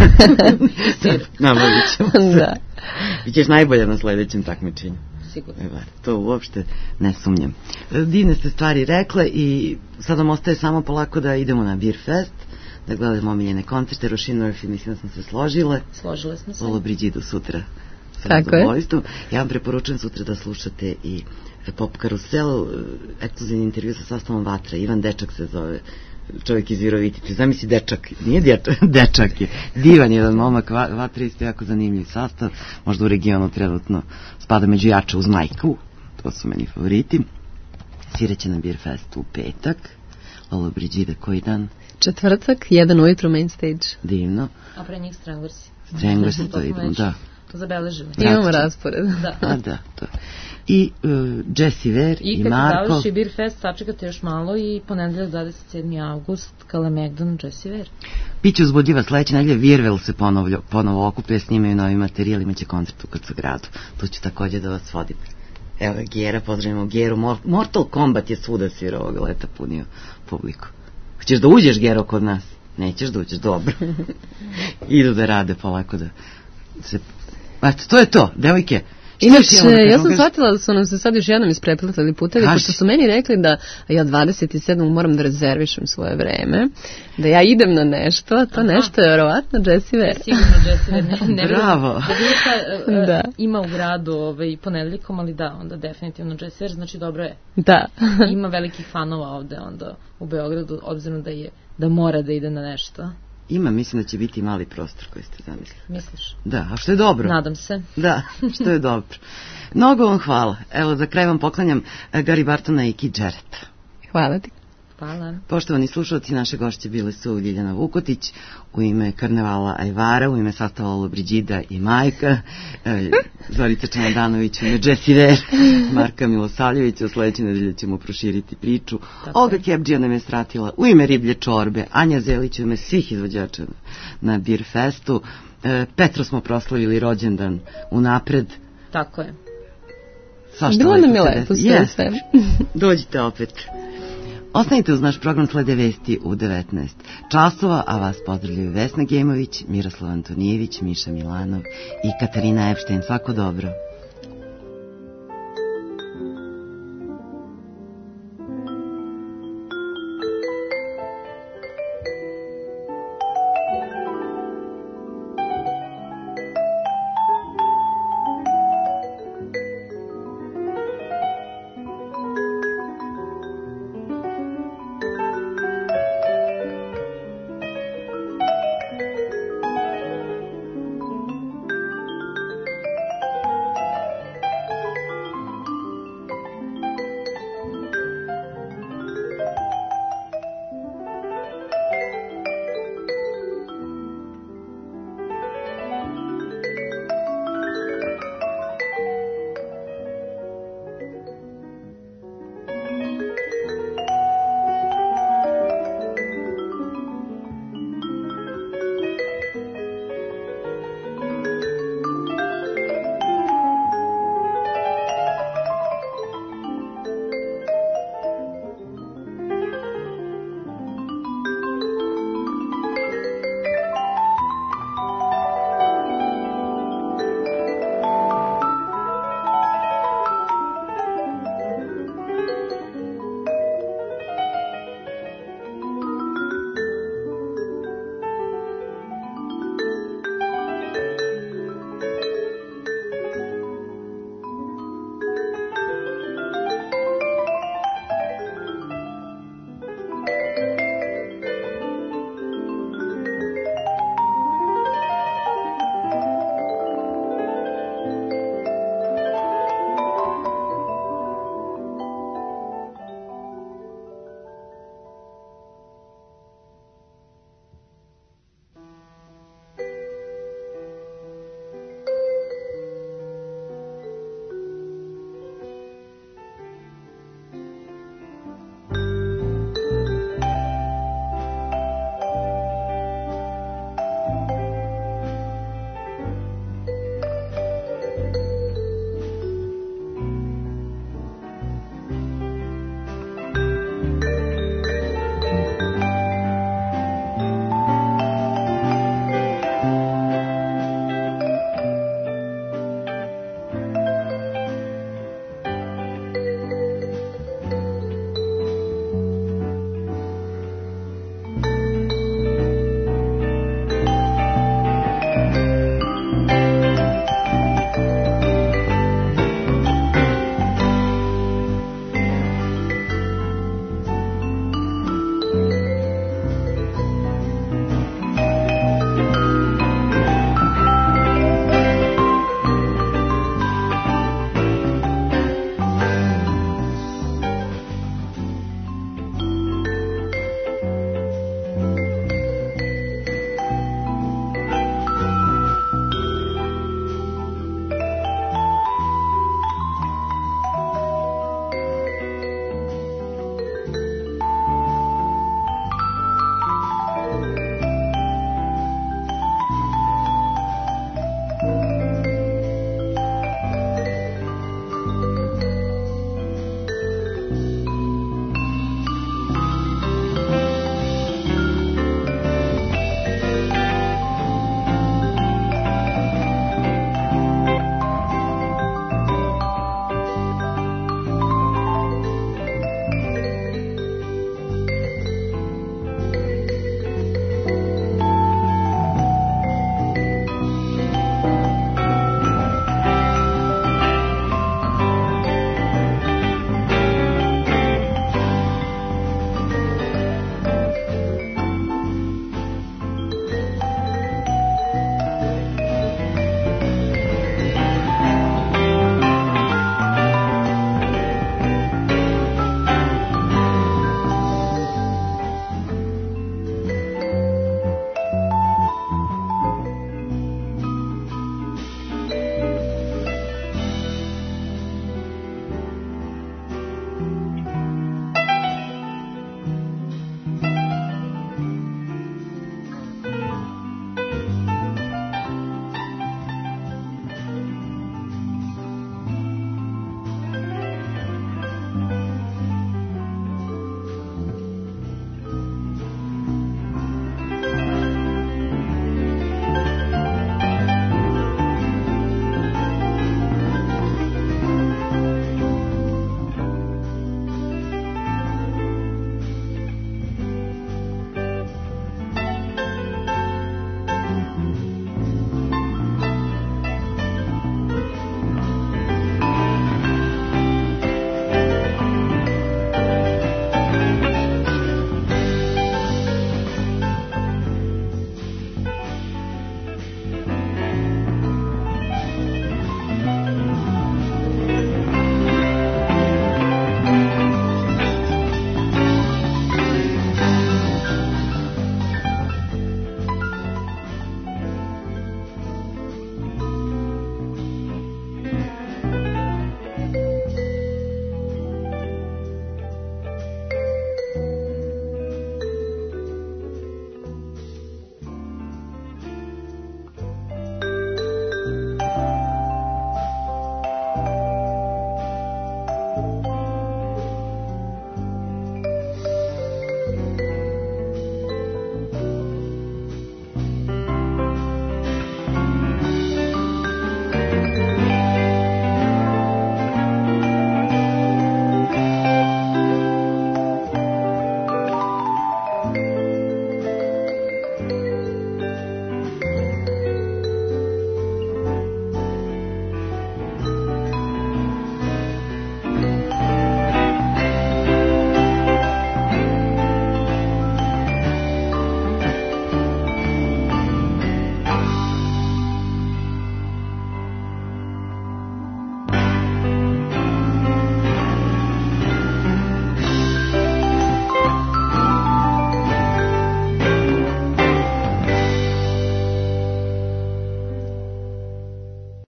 Sir. Nabavit ćemo se. Da. Bićeš najbolja na sledećem takmičenju. Sigurno. To uopšte ne sumnjam. Divne ste stvari rekle i sad nam ostaje samo polako da idemo na Beer Fest, da gledamo omiljene koncerte. Roisin Murphy, mislim da smo se složile. Složile smo se. Lolo Brigidu sutra. Tako je. Ja vam preporučujem sutra da slušate i Pop Karusel, ekskluzivni intervju sa sastavom Vatra. Ivan Dečak se zove, čovjek iz Virovitice. Zamisli Dečak, nije Dečak je divan jedan momak. Vatra isto jako zanimljiv sastav, možda u regionu trenutno spada među jače uz Majku, to su meni favoriti. Svireće na Beer Festu u petak. Lolo Brigida koji dan? Četvrtak, 1 ujutru main stage. Divno. A pre njih Stranglers. Stranglers, to idemo, da. To zabeležili. Imamo raspored. Da, to. I Jessie Ware i Marko. I kad završi Beer Fest, sačekate još malo i ponedeljak 27. august, Kalemegdan, Jessie Ware. Biće uzbudljiva sledeće nedelje, Virvel se ponovo okuplja, snimaju novi materijal, imaće koncert u Krcogradu. Tu ću takođe da vas vodim. Evo je Gera, pozdravimo Geru. Mortal Kombat je svuda svirao ovoga leta, punio publiku. Hoćeš da uđeš, Gero, kod nas? Nećeš da uđeš, dobro. Idu da rade polako da se... Eto, to je to, devojke. Inače, ja sam shvatila da su nam se sad još jednom isprepletali putevi, pošto su meni rekli da ja 27. moram da rezervišem svoje vreme, da ja idem na nešto, to nešto je verovatno Jessie Ware. Sigurno Jessie Ware. Bravo. Da ima u gradu ponedeljkom, ali da, onda definitivno Jessie Ware, znači dobro je. Da. Ima velikih fanova ovde onda u Beogradu, obzirom da mora da ide na nešto. Ima, mislim da će biti mali prostor koji ste zamislili. Misliš? Da, a što je dobro. Nadam se. Da, što je dobro. Mnogo vam hvala. Evo, za kraj vam poklanjam Gary Bartona i Keith Jarrett. Hvala ti. Hvala. Poštovani slušalci, naše gošće bile su Ljiljana Vukotić, u ime Karnevala Ajvara, u ime sastava Lolo Brigida i Majka, Zorica Čanadanović, u ime Jessie Ware, Marka Milosavljevića, u sledećoj nedelji ćemo proširiti priču. Olga Kebđija nam je stratila u ime Riblje čorbe, Anja Zelić u ime svih izvođača na Beer Festu, Petro smo proslavili rođendan unapred. Tako je. Bilo nam je lepo sve. Dođite opet. Ostanite uz naš program, slede vesti u 19 časova, a vas pozdravljaju Vesna Gemović, Miroslav Antonijević, Miša Milanov i Katarina Epštajn. Svako dobro.